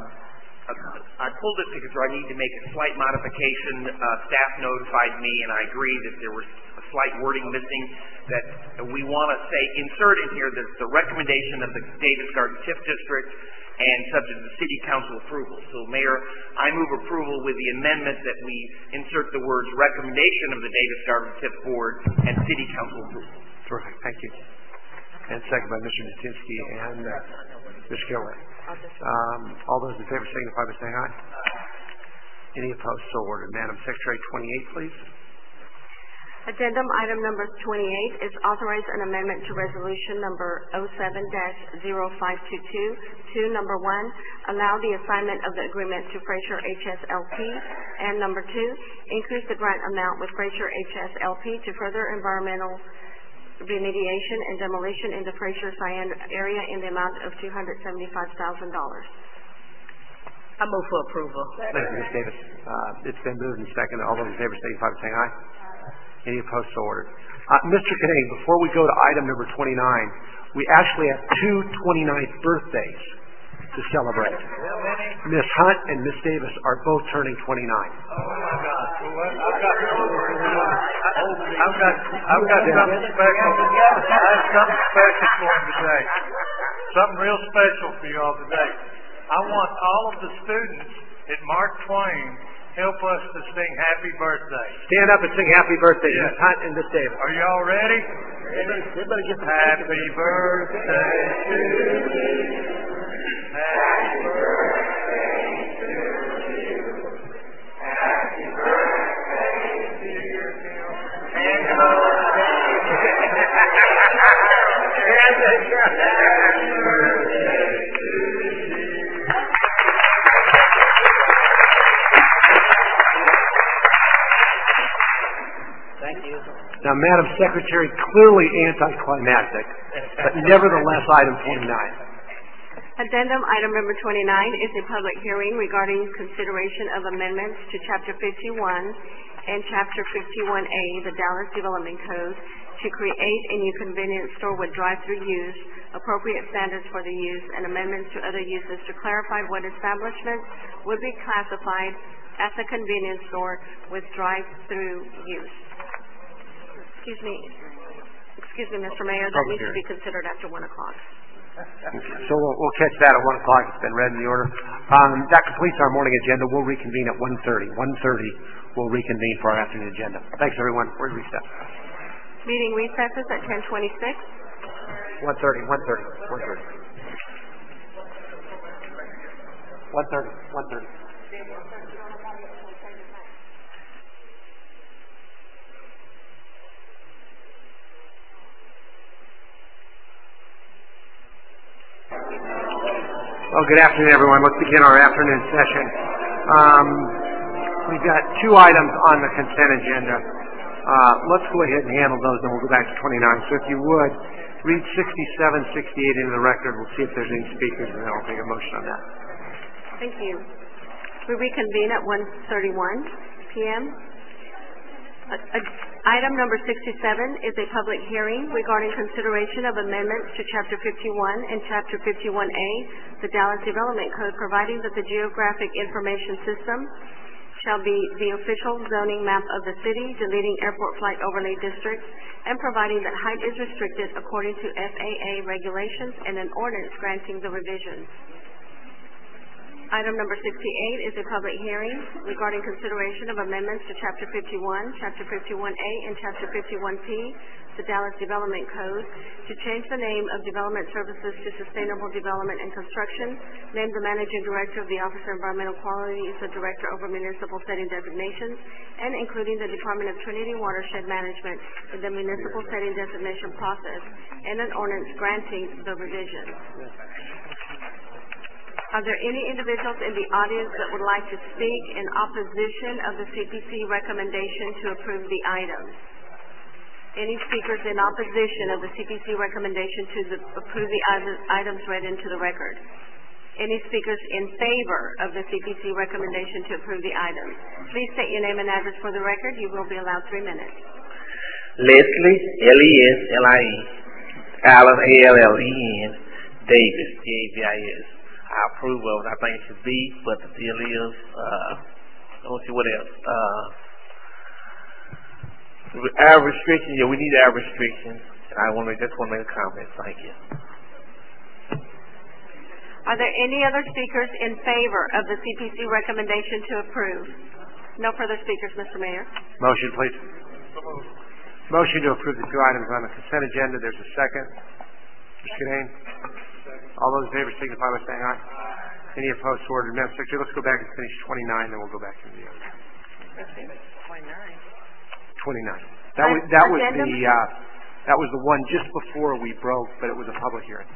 I pulled it because I need to make a slight modification. Staff notified me, and I agree that there was a slight wording missing that we want to say, insert in here that the recommendation of the Davis Garden TIF district and subject to the city council approval. So, Mayor, I move approval with the amendment that we insert the words recommendation of the Davis Garden TIF board and city council approval. Terrific. Thank you. And second by Mr. Natinsky and Ms. Gilroy. All those in favor signify by saying aye. Any opposed? So ordered. Madam Secretary, 28, please. Addendum item number 28 is authorize an amendment to resolution number 07-0522 to number 1, allow the assignment of the agreement to Fraser HS LP, and number 2, increase the grant amount with Fraser HS LP to further environmental remediation and demolition in the Fraser Cyan area in the amount of $275,000. I move for approval. Thank you, Ms. Davis. It's been moved and seconded. All those in favor signify by saying aye. Any opposed? So ordered. Mr. Canning, before we go to item number 29, we actually have 2 29th birthdays to celebrate. Ms. Hunt and Ms. Davis are both turning 29. Oh my God! I've got something special. I have something special for him today. Something real special for y'all today. I want all of the students at Mark Twain help us to sing Happy Birthday. Stand up and sing Happy Birthday, Ms. Hunt and Ms. Davis. Are y'all ready? Happy birthday to you. Happy birthday to you. Happy birthday, dear Bill. And happy birthday to you. Thank you. Now, Madam Secretary, clearly anticlimactic, but nevertheless, item 29. Addendum item number 29 is a public hearing regarding consideration of amendments to Chapter 51 and Chapter 51A, the Dallas Development Code, to create a new convenience store with drive-through use, appropriate standards for the use, and amendments to other uses to clarify what establishments would be classified as a convenience store with drive-through use. Excuse me, Mr. Mayor, that needs to be considered after 1 o'clock. So we'll catch that at 1 o'clock. It's been read in the order. That completes our morning agenda. We'll reconvene at 1:30. 1:30 we'll reconvene for our afternoon agenda. Thanks, everyone. We're recessed. Meeting recesses at 10:26. 1:30. 1:30. Well, good afternoon, everyone. Let's begin our afternoon session. We've got 2 items on the consent agenda. Let's go ahead and handle those, and we'll go back to 29. So if you would, read 67, 68 into the record. We'll see if there's any speakers, and then I'll take a motion on that. Thank you. We reconvene at 1:31 p.m. Item number 67 is a public hearing regarding consideration of amendments to Chapter 51 and Chapter 51A, the Dallas Development Code, providing that the Geographic Information System shall be the official zoning map of the city, deleting airport flight overlay districts, and providing that height is restricted according to FAA regulations and an ordinance granting the revisions. Item number 68 is a public hearing regarding consideration of amendments to Chapter 51, Chapter 51A, and Chapter 51P, the Dallas Development Code, to change the name of Development Services to Sustainable Development and Construction, name the Managing Director of the Office of Environmental Quality as the Director over Municipal Setting Designations, and including the Department of Trinity Watershed Management in the municipal setting designation process, and an ordinance granting the revisions. Are there any individuals in the audience that would like to speak in opposition of the CPC recommendation to approve the items? Any speakers in opposition of the CPC recommendation to approve the items read into the record? Any speakers in favor of the CPC recommendation to approve the items? Please state your name and address for the record. You will be allowed 3 minutes. Leslie, L-E-S-L-I-E, Allen, A-L-L-E-N, Davis, D-A-V-I-S. I approve of it. I think it should be, but the deal is, let's see what else. Our restrictions, we need our restrictions. I just want to make a comment. Thank you. Are there any other speakers in favor of the CPC recommendation to approve? No further speakers, Mr. Mayor. Motion, please. Motion to approve the 2 items on the consent agenda. There's a second. Mr. Canane. All those in favor signify by saying aye. Any opposed, so ordered. Madam Secretary, let's go back and finish 29, then we'll go back to the other. 29. 29. That was the one just before we broke, but it was a public hearing.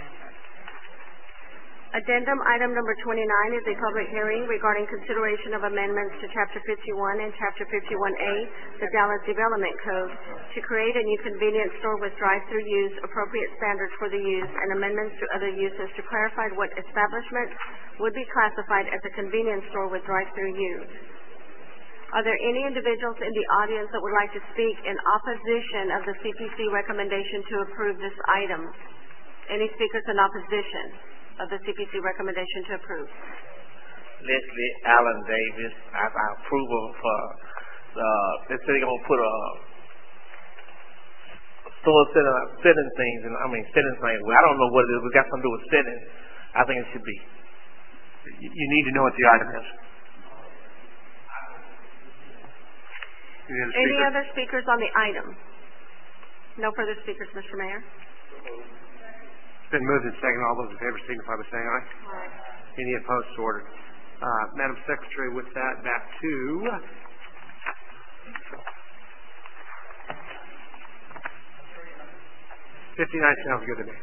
Addendum item number 29 is a public hearing regarding consideration of amendments to Chapter 51 and Chapter 51A, the Dallas Development Code, to create a new convenience store with drive-through use, appropriate standards for the use, and amendments to other uses to clarify what establishment would be classified as a convenience store with drive-through use. Are there any individuals in the audience that would like to speak in opposition of the CPC recommendation to approve this item? Any speakers in opposition of the CPC recommendation to approve? Leslie Allen Davis. I approve of they say they're going to put a store setting things, and setting things. Well, I don't know what it is. It's got something to do with setting. I think it should be. You need to know what the item is. Any other speakers on the item? No further speakers, Mr. Mayor. It's been moved and seconded. All those in favor signify by saying aye. Aye. Any opposed, so ordered. Madam Secretary, with that, back to 59 sounds good to me.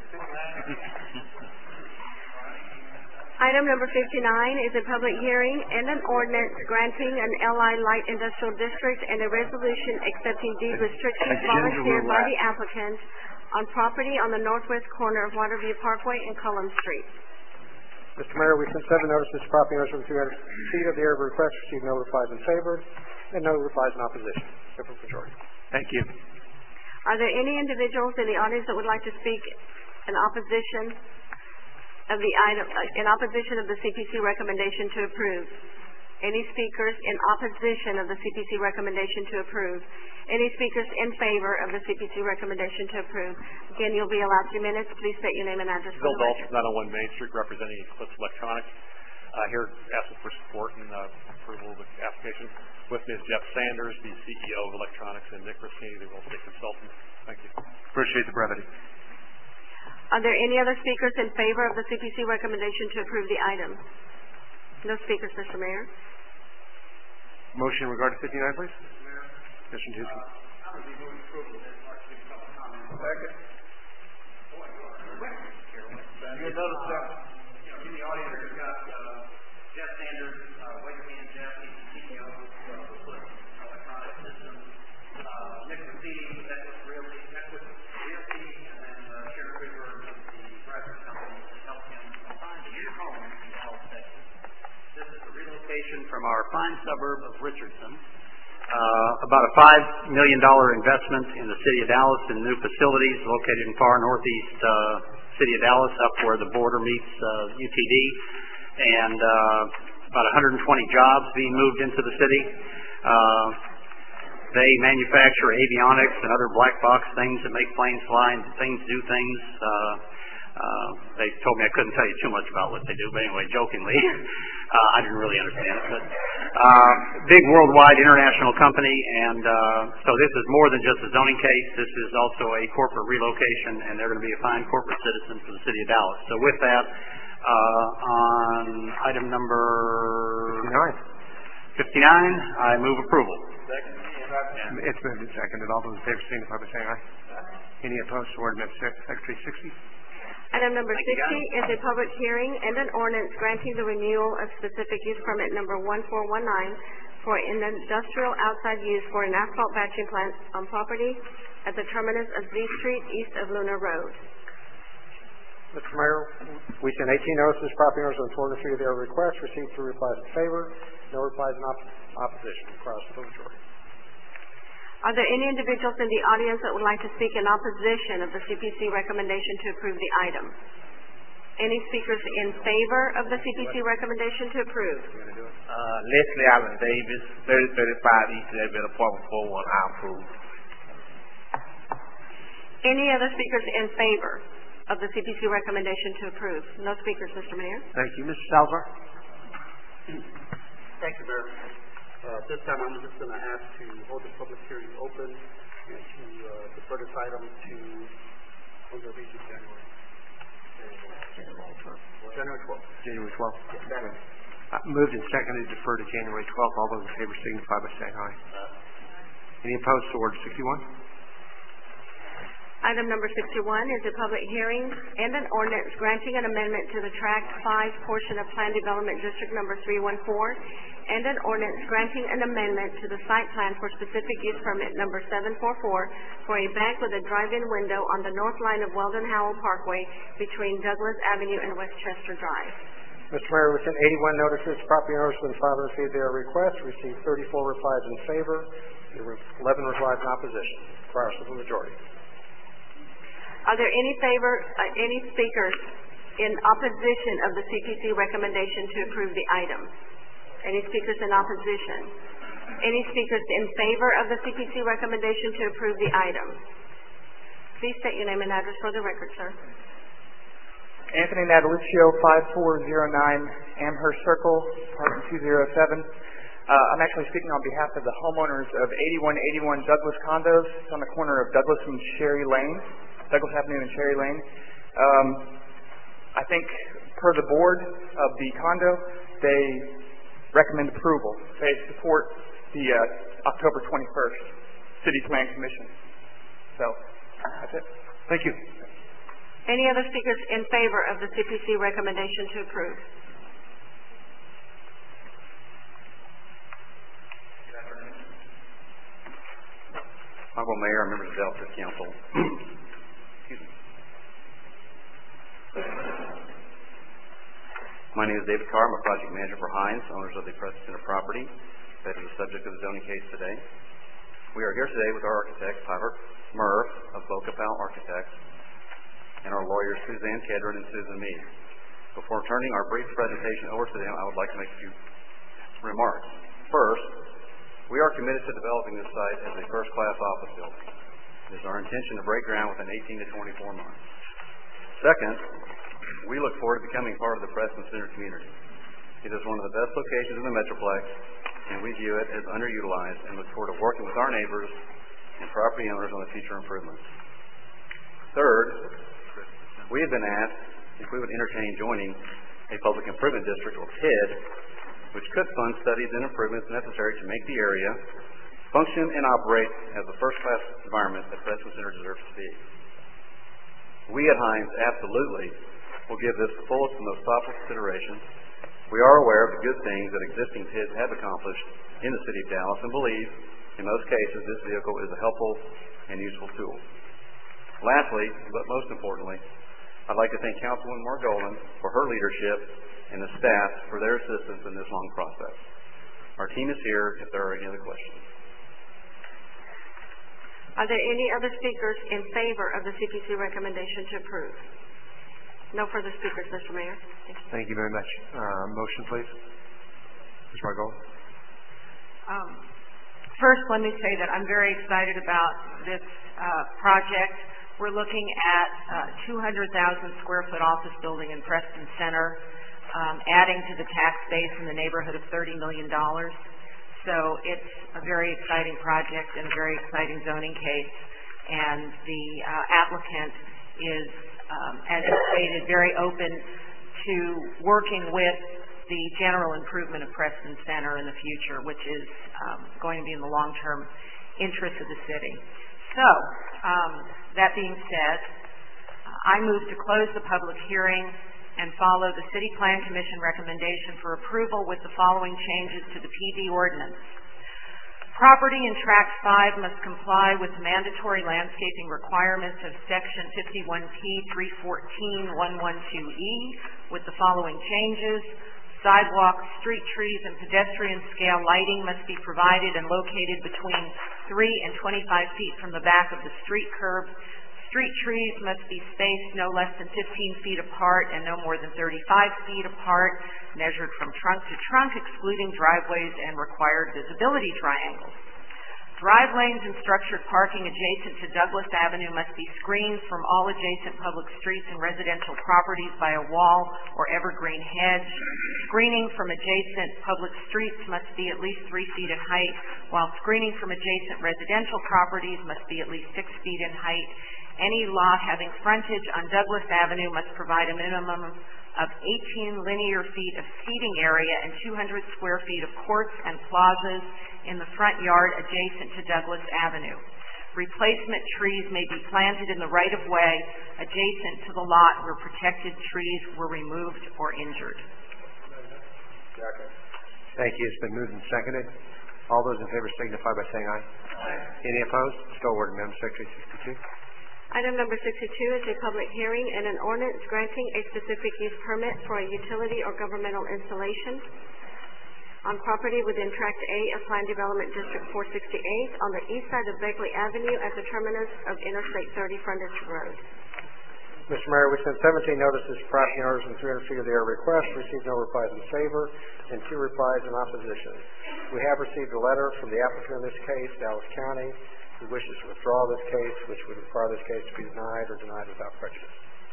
Item number 59 is a public hearing and an ordinance granting an LI Light Industrial District and a resolution accepting deed restrictions volunteered by the applicant on property on the northwest corner of Waterview Parkway and Cullum Street. Mr. Mayor, we sent 7 notices to property owners within 200 feet of the area of request, received no replies in favor and no replies in opposition. Simple majority. Thank you. Are there any individuals in the audience that would like to speak in opposition of the item, in opposition of the CPC recommendation to approve? Any speakers in opposition of the CPC recommendation to approve? Any speakers in favor of the CPC recommendation to approve? Again, you'll be allowed 2 minutes. Please state your name and address for Bill the record. Dalton, 901 Main Street, representing Eclipse Electronics. Here asking for support and approval of the application. With me is Jeff Sanders, the CEO of Electronics, and Nick Rossini, the real estate consultant. Thank you. Appreciate the brevity. Are there any other speakers in favor of the CPC recommendation to approve the item? No speakers, Mr. Mayor. Motion regarding 59, please. Mr. Tucci. Second. You notice that in the audience we've got Jeff Sanders, wave your hand, Jeff, he's the CEO of Eclipse Electronic Systems. Nick Rossini, Equus Realty, and then Sharon Cooper, the private company that helped him find a new home in Dallas, Texas. This is a relocation from our fine suburb of Richardson. About a $5 million investment in the city of Dallas in new facilities located in far northeast city of Dallas, up where the border meets UTD, and about 120 jobs being moved into the city. They manufacture avionics and other black box things that make planes fly and things do things. They told me I couldn't tell you too much about what they do, but anyway, jokingly, I didn't really understand it. But big worldwide international company, and so this is more than just a zoning case. This is also a corporate relocation, and they're going to be a fine corporate citizen for the city of Dallas. So with that, on item number 59, I move approval. Second. It's moved and seconded. All those in favor signify by saying aye. Any opposed to ordinance Secretary 60? Item number 60 is a public hearing and an ordinance granting the renewal of specific use permit number 1419 for an industrial outside use for an asphalt batching plant on property at the terminus of Z Street east of Luna Road. Mr. Mayor, we sent 18 notices, property owners on 403 of their request, received 3 replies in favor, no replies in opposition. Across the majority. Are there any individuals in the audience that would like to speak in opposition of the CPC recommendation to approve the item? Any speakers in favor of the CPC recommendation to approve? Leslie Allen Davis, 3035 East Leadville, apartment 41, I approve. Any other speakers in favor of the CPC recommendation to approve? No speakers, Mr. Mayor. Thank you. Mr. Salazar? Thank you, Mayor. This time I'm just going to ask to hold the public hearing open and to defer this item to January 12th. January 12th. Moved and seconded to defer to January 12th. All those in favor signify by saying aye. Any opposed to order 61? Item number 61 is a public hearing and an ordinance granting an amendment to the Tract 5 portion of Plan Development District number 314 and an ordinance granting an amendment to the site plan for specific use permit number 744 for a bank with a drive-in window on the north line of Weldon Howell Parkway between Douglas Avenue and Westchester Drive. Mr. Mayor, we sent 81 notices, property owners when filed and received their request, received 34 replies in favor, there were 11 replies in opposition. Across the majority. Are there any speakers in opposition of the CPC recommendation to approve the item? Any speakers in opposition? Any speakers in favor of the CPC recommendation to approve the item? Please state your name and address for the record, sir. Anthony Natalicio, 5409 Amherst Circle, apartment 207. I'm actually speaking on behalf of the homeowners of 8181 Douglas Condos. It's on the corner of Douglas and Cherry Lane. Douglas Avenue and Cherry Lane. I think per the board of the condo, they recommend approval. They support the October 21st City Plan Commission. So, that's it. Thank you. Any other speakers in favor of the CPC recommendation to approve? Honorable Mayor, members of the Delta Council. My name is David Carr. I'm a project manager for Hines, owners of the Press Center property that is the subject of the zoning case today. We are here today with our architect, Tyler Murph of Bocapal Architects, and our lawyers, Suzanne Kedron and Susan Meade. Before turning our brief presentation over to them, I would like to make a few remarks. First, we are committed to developing this site as a first-class office building. It is our intention to break ground within 18 to 24 months. Second, we look forward to becoming part of the Preston Center community. It is one of the best locations in the Metroplex, and we view it as underutilized and look forward to working with our neighbors and property owners on the future improvements. Third, we have been asked if we would entertain joining a public improvement district, or PID, which could fund studies and improvements necessary to make the area function and operate as a first-class environment that Preston Center deserves to be. We at Hines absolutely will give this the fullest and most thoughtful consideration. We are aware of the good things that existing PIDs have accomplished in the city of Dallas and believe, in most cases, this vehicle is a helpful and useful tool. Lastly, but most importantly, I'd like to thank Councilwoman Margolin for her leadership and the staff for their assistance in this long process. Our team is here if there are any other questions. Are there any other speakers in favor of the CPC recommendation to approve? No further speakers, Mr. Mayor. Thank you. Thank you very much. Motion, please. Ms. Margolin. First, let me say that I'm very excited about this project. We're looking at a 200,000 square foot office building in Preston Center, adding to the tax base in the neighborhood of $30 million. So it's a very exciting project and a very exciting zoning case. And the applicant is, as you stated, very open to working with the general improvement of Preston Center in the future, which is going to be in the long-term interest of the city. So, that being said, I move to close the public hearing and follow the City Plan Commission recommendation for approval with the following changes to the PD ordinance. Property in Tract 5 must comply with mandatory landscaping requirements of Section 51P 314.112E with the following changes. Sidewalks, street trees, and pedestrian scale lighting must be provided and located between 3 and 25 feet from the back of the street curb. Street trees must be spaced no less than 15 feet apart and no more than 35 feet apart, measured from trunk to trunk, excluding driveways and required visibility triangles. Drive lanes and structured parking adjacent to Douglas Avenue must be screened from all adjacent public streets and residential properties by a wall or evergreen hedge. Screening from adjacent public streets must be at least 3 feet in height, while screening from adjacent residential properties must be at least 6 feet in height. Any lot having frontage on Douglas Avenue must provide a minimum of 18 linear feet of seating area and 200 square feet of courts and plazas in the front yard adjacent to Douglas Avenue. Replacement trees may be planted in the right-of-way adjacent to the lot where protected trees were removed or injured. Thank you. It's been moved and seconded. All those in favor signify by saying aye. Aye. Any opposed? Still ordered, Madam Secretary, 62. Item number 62 is a public hearing and an ordinance granting a specific use permit for a utility or governmental installation on property within Tract A of Planned Development District 468 on the east side of Beckley Avenue at the terminus of Interstate 30 Frontage Road. Mr. Mayor, we sent 17 notices to property owners and 300 feet of their request, received no replies in favor and 2 replies in opposition. We have received a letter from the applicant in this case, Dallas County, who wishes to withdraw this case, which would require this case to be denied or denied without prejudice.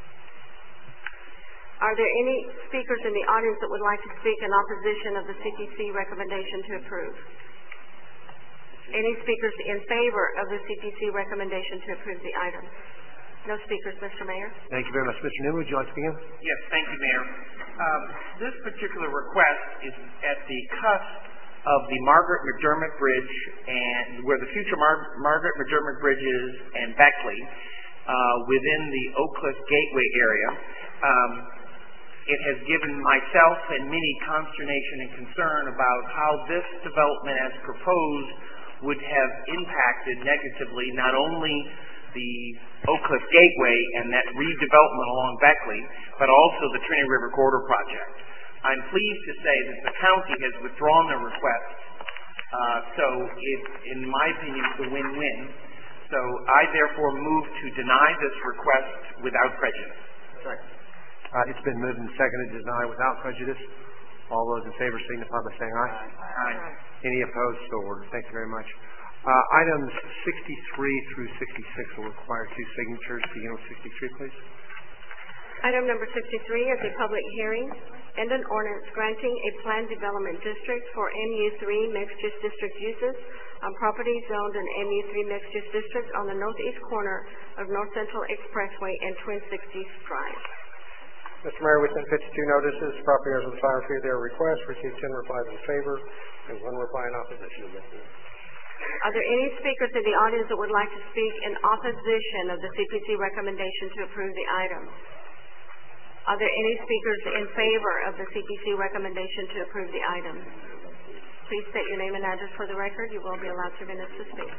Are there any speakers in the audience that would like to speak in opposition of the CPC recommendation to approve? Any speakers in favor of the CPC recommendation to approve the item? No speakers, Mr. Mayor. Thank you very much. Mr. Newman, would you like to begin? Yes, thank you, Mayor. This particular request is at the cusp of the Margaret McDermott Bridge and where the future Margaret McDermott Bridge is and Beckley within the Oak Cliff Gateway area. It has given myself and many consternation and concern about how this development as proposed would have impacted negatively not only the Oak Cliff Gateway and that redevelopment along Beckley, but also the Trinity River Corridor project. I'm pleased to say that the county has withdrawn their request, so it, in my opinion, is a win-win. So I therefore move to deny this request without prejudice. It's been moved and seconded to deny without prejudice. All those in favor signify by saying aye. Aye. Any opposed? So ordered. Thank you very much. Items 63 through 66 will require two signatures. Begin with 63, please. Item number 63 is a public hearing and an ordinance granting a planned development district for MU3 mixed-use district uses on property zoned in MU3 mixed-use district on the northeast corner of North Central Expressway and Twin Sixties Drive. Mr. Mayor, we sent 52 notices. Property owners of the fire fee their request received 10 replies in favor and 1 reply in opposition. Are there any speakers in the audience that would like to speak in opposition of the CPC recommendation to approve the item? Are there any speakers in favor of the CPC recommendation to approve the item? Please state your name and address for the record. You will be allowed 2 minutes to speak.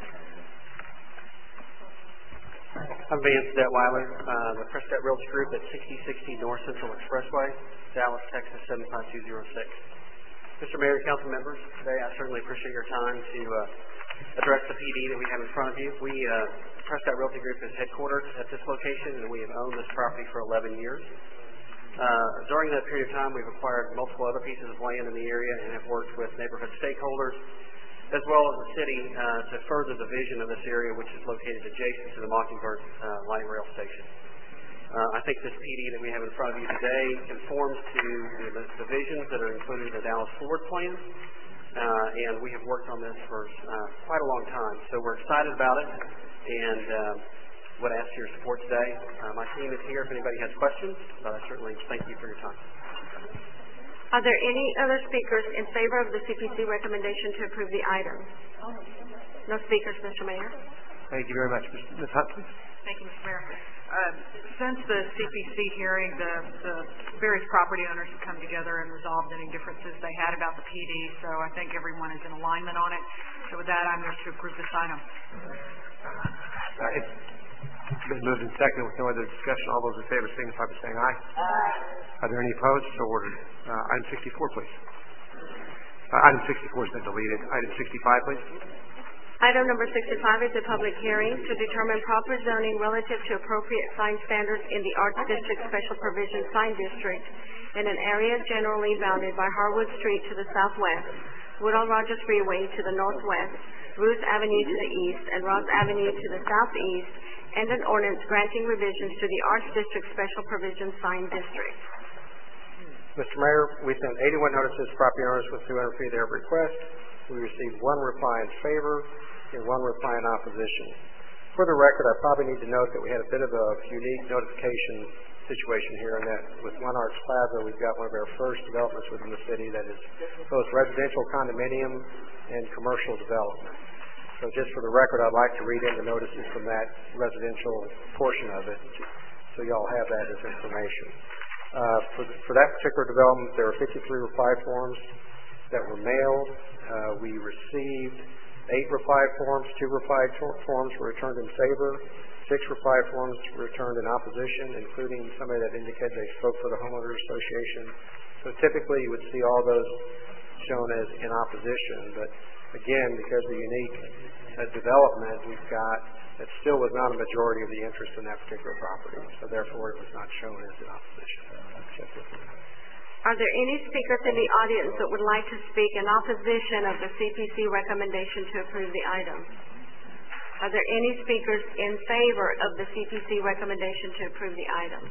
I'm Vance Detweiler, the Prescott Realty Group at 6060 North Central Expressway, Dallas, Texas 75206. Mr. Mayor, council members, today I certainly appreciate your time to address the PD that we have in front of you. Prescott Realty Group is headquartered at this location, and we have owned this property for 11 years. During that period of time, we've acquired multiple other pieces of land in the area and have worked with neighborhood stakeholders as well as the city to further the vision of this area, which is located adjacent to the Mockingbird light rail station. I think this PD that we have in front of you today conforms to the visions that are included in the Dallas Forward Plan, and we have worked on this for quite a long time. So we're excited about it, and would ask for your support today. My team is here if anybody has questions, but I certainly thank you for your time. Are there any other speakers in favor of the CPC recommendation to approve the item? No speakers, Mr. Mayor. Thank you very much. Ms. Hunt, please. Thank you, Mr. Mayor. Since the CPC hearing, the various property owners have come together and resolved any differences they had about the PD, so I think everyone is in alignment on it. So with that, I'm here to approve this item. It's been moved and seconded with no other discussion. All those in favor signify by saying aye. Aye. Are there any opposed? So ordered. Item 64, please. Item 64 has been deleted. Item 65, please. Item number 65 is a public hearing to determine proper zoning relative to appropriate sign standards in the Arts District Special Provision Sign District in an area generally bounded by Harwood Street to the southwest, Woodall Rogers Freeway to the northwest, Ruth Avenue to the east, and Ross Avenue to the southeast, and an ordinance granting revisions to the Arts District Special Provision Sign District. Mr. Mayor, we sent 81 notices to property owners with 200 feet of their request. We received 1 reply in favor and 1 reply in opposition. For the record, I probably need to note that we had a bit of a unique notification situation here, in that with One Arts Plaza, we've got one of our first developments within the city that is both residential condominium and commercial development. So just for the record, I'd like to read in the notices from that residential portion of it, so y'all have that as information. For that particular development, there were 53 reply forms that were mailed. We received 8 reply forms. 2 reply forms were returned in favor. 6 reply forms were returned in opposition, including somebody that indicated they spoke for the homeowners association. So typically you would see all those shown as in opposition, but again, because of the unique development we've got, that still was not a majority of the interest in that particular property. So therefore it was not shown as in opposition. Are there any speakers in the audience that would like to speak in opposition of the CPC recommendation to approve the item? Are there any speakers in favor of the CPC recommendation to approve the item?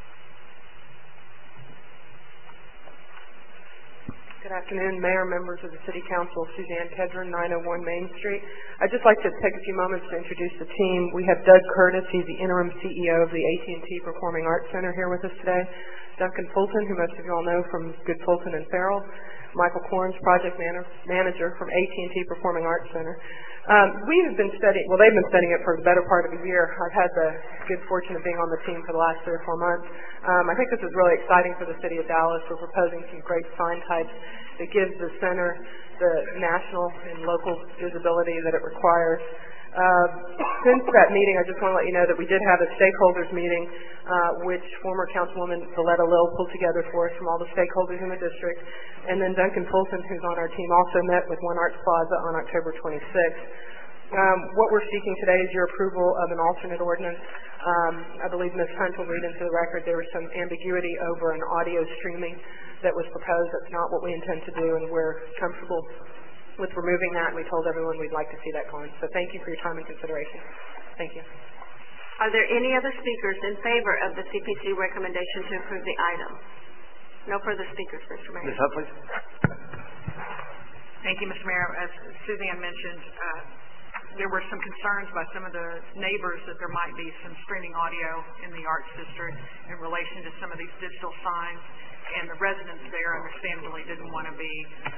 Good afternoon, Mayor, members of the City Council. Suzanne Kedron, 901 Main Street. I'd just like to take a few moments to introduce the team. We have Doug Curtis. He's the interim CEO of the AT&T Performing Arts Center here with us today. Duncan Fulton, who most of you all know from Good Fulton and Farrell. Michael Corns, project manager from AT&T Performing Arts Center. They've been studying it for the better part of a year. I've had the good fortune of being on the team for the last 3 or 4 months. I think this is really exciting for the city of Dallas. We're proposing some great sign types that gives the center the national and local visibility that it requires. Since that meeting, I just want to let you know that we did have a stakeholders meeting, which former Councilwoman Valletta Lill pulled together for us from all the stakeholders in the district. And then Duncan Fulton, who's on our team, also met with One Arts Plaza on October 26th. What we're seeking today is your approval of an alternate ordinance. I believe Ms. Hunt will read into the record there was some ambiguity over an audio streaming that was proposed. That's not what we intend to do, and we're comfortable with removing that, and we told everyone we'd like to see that gone. So thank you for your time and consideration. Thank you. Are there any other speakers in favor of the CPC recommendation to approve the item? No further speakers, Mr. Mayor. Ms. Hunt, please. Thank you, Mr. Mayor. As Suzanne mentioned, there were some concerns by some of the neighbors that there might be some streaming audio in the Arts District in relation to some of these digital signs, and the residents there understandably didn't want to be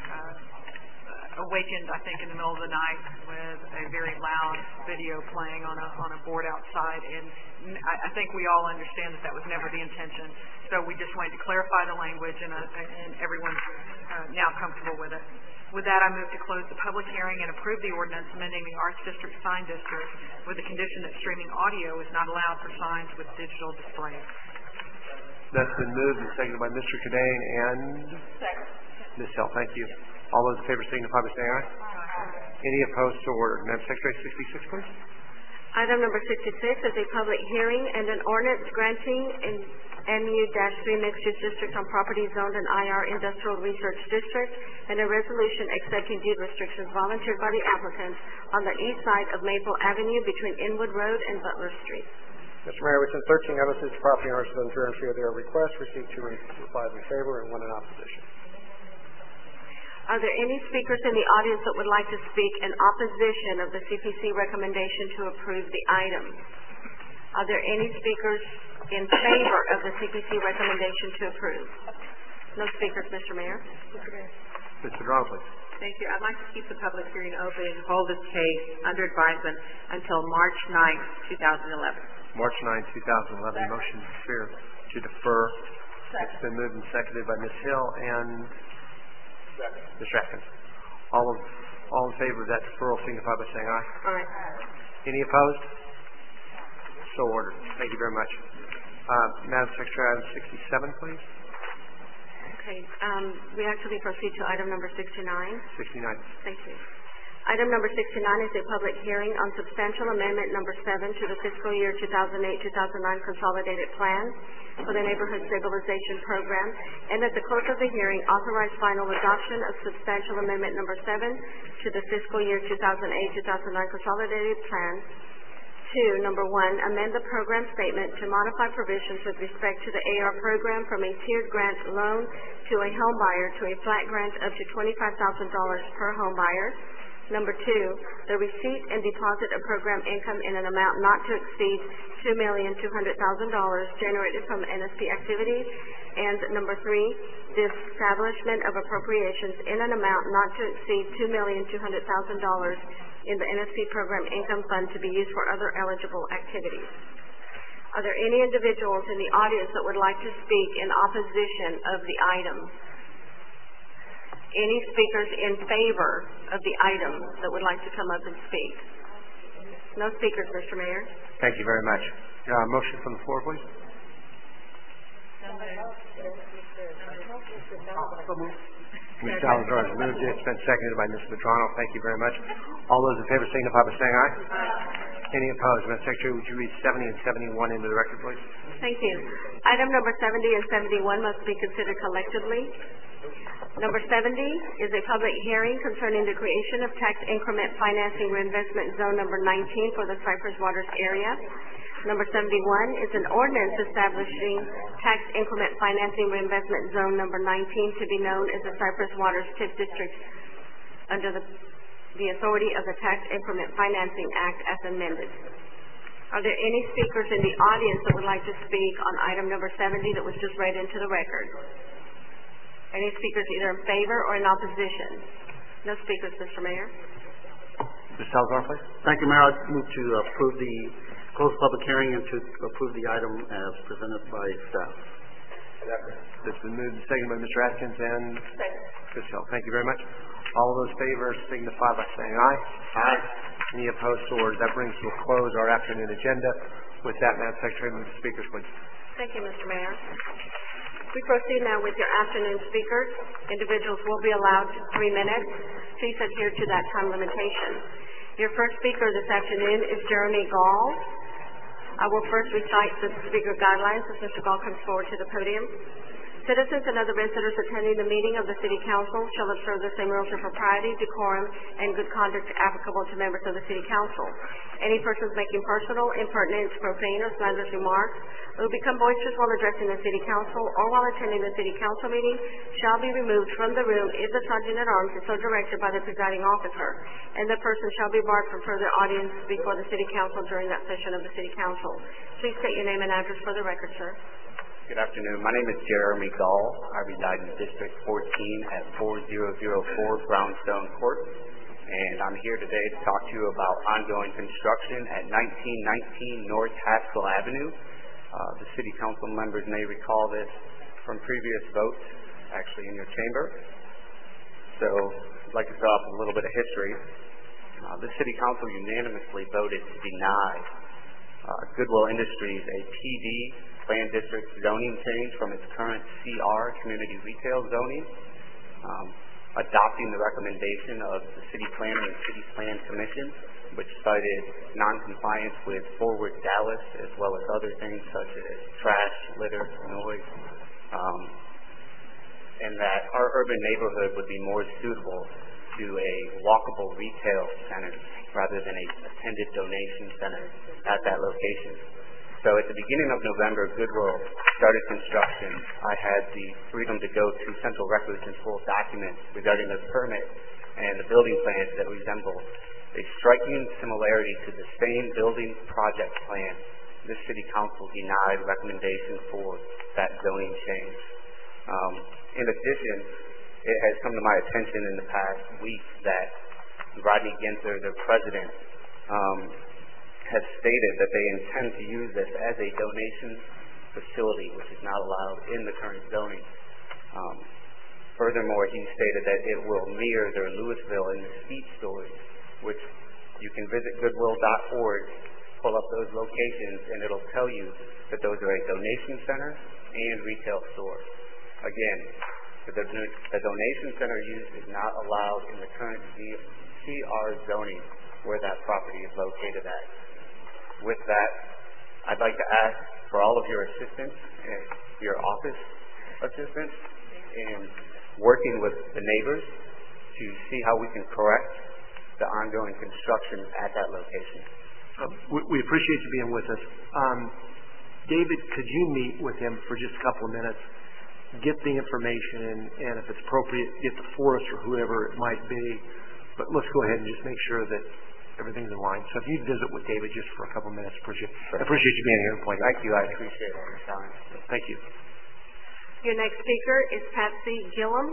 awakened, I think, in the middle of the night with a very loud video playing on a board outside, and I think we all understand that was never the intention. So we just wanted to clarify the language, and everyone's now comfortable with it. With that, I move to close the public hearing and approve the ordinance amending the Arts District Sign District with the condition that streaming audio is not allowed for signs with digital displays. That's been moved and seconded by Mr. Cadane and Ms. Hill. Thank you. All those in favor signify by saying aye. Any opposed? So ordered. Madam Secretary, 66, please. Item number 66 is a public hearing and an ordinance granting an MU-3 mixed-use district on property zoned in IR Industrial Research District, and a resolution accepting deed restrictions volunteered by the applicant on the east side of Maple Avenue between Inwood Road and Butler Street. Mr. Mayor, we sent 13 notices to property owners within 300 feet of their request, received 2 replies in favor and 1 in opposition. Are there any speakers in the audience that would like to speak in opposition of the CPC recommendation to approve the item? Are there any speakers in favor of the CPC recommendation to approve? No speakers, Mr. Mayor. Mr. Brown, please. Thank you. I'd like to keep the public hearing open and hold this case under advisement until March 9, 2011. March 9, 2011. Motion to defer. It's been moved and seconded by Ms. Hill and Mr. Atkins. All in favor of that deferral signify by saying aye. Aye. Any opposed? So ordered. Thank you very much. Madam Secretary, item 67, please. Okay. We actually proceed to item number 69. 69. Thank you. Item number 69 is a public hearing on substantial amendment number 7 to the fiscal year 2008-2009 consolidated plan for the Neighborhood Stabilization Program, and at the close of the hearing, authorize final adoption of substantial amendment number 7 to the fiscal year 2008-2009 consolidated plan to, number 1, amend the program statement to modify provisions with respect to the AR program from a tiered grant loan to a home buyer to a flat grant up to $25,000 per home buyer. Number 2, the receipt and deposit of program income in an amount not to exceed $2,200,000 generated from NSP activity. And number 3, the establishment of appropriations in an amount not to exceed $2,200,000 in the NSP program income fund to be used for other eligible activities. Are there any individuals in the audience that would like to speak in opposition of the item? Any speakers in favor of the item that would like to come up and speak? No speakers, Mr. Mayor. Thank you very much. Motion from the floor, please. Ms. Salazar has moved it. It's been seconded by Ms. Medrano. Thank you very much. All those in favor signify by saying aye. Any opposed? Madam Secretary, would you read 70 and 71 into the record, please? Thank you. Item number 70 and 71 must be considered collectively. Number 70 is a public hearing concerning the creation of tax increment financing reinvestment zone number 19 for the Cypress Waters area. Number 71 is an ordinance establishing tax increment financing reinvestment zone number 19 to be known as the Cypress Waters TIF District under the authority of the Tax Increment Financing Act as amended. Are there any speakers in the audience that would like to speak on item number 70 that was just read into the record? Any speakers either in favor or in opposition? No speakers, Mr. Mayor. Ms. Salazar, please. Thank you, Mayor. I move to close the public hearing and to approve the item as presented by staff. It's been moved and seconded by Mr. Atkins and Ms. Hill. Thank you very much. All those favors signify by saying aye. Aye. Any opposed or that brings to a close our afternoon agenda. With that, Madam Secretary, move the speakers, please. Thank you, Mr. Mayor. We proceed now with your afternoon speakers. Individuals will be allowed 3 minutes. Please adhere to that time limitation. Your first speaker this afternoon is Jeremy Gall. I will first recite the speaker guidelines as Mr. Gall comes forward to the podium. Citizens and other visitors attending the meeting of the City Council shall observe the same rules of propriety, decorum, and good conduct applicable to members of the City Council. Any persons making personal, impertinent, profane, or slanderous remarks who become boisterous while addressing the City Council or while attending the City Council meeting shall be removed from the room if the Sergeant-at-Arms is so directed by the presiding officer, and the person shall be barred from further audience before the City Council during that session of the City Council. Please state your name and address for the record, sir. Good afternoon. My name is Jeremy Gall. I reside in District 14 at 4004 Brownstone Court, and I'm here today to talk to you about ongoing construction at 1919 North Haskell Avenue. The City Council members may recall this from previous votes, actually in your chamber. So I'd like to throw up a little bit of history. The City Council unanimously voted to deny Goodwill Industries a PD Plan District zoning change from its current CR, Community Retail zoning, adopting the recommendation of the City Planning and City Plan Commission, which cited noncompliance with Forward Dallas as well as other things such as trash, litter, noise, and that our urban neighborhood would be more suitable to a walkable retail center rather than a attended donation center at that location. So at the beginning of November, Goodwill started construction. I had the freedom to go to Central Records and pull documents regarding the permit and the building plans that resemble a striking similarity to the same building project plan. The City Council denied recommendation for that zoning change. In addition, it has come to my attention in the past week that Rodney Ginther, the president, has stated that they intend to use this as a donation facility, which is not allowed in the current zoning. Furthermore, he stated that it will mirror their Louisville and Mesquite stores, which you can visit goodwill.org, pull up those locations, and it'll tell you that those are a donation center and retail store. Again, the donation center use is not allowed in the current CR zoning where that property is located at. With that, I'd like to ask for all of your assistance and your office assistance in working with the neighbors to see how we can correct the ongoing construction at that location. We appreciate you being with us. David, could you meet with him for just a couple of minutes, get the information, and if it's appropriate, get the forest or whoever it might be. But let's go ahead and just make sure that everything's in line. So if you'd visit with David just for a couple minutes, I appreciate you being here and pointing. Thank you. I appreciate all your time. Thank you. Your next speaker is Patsy Gillum.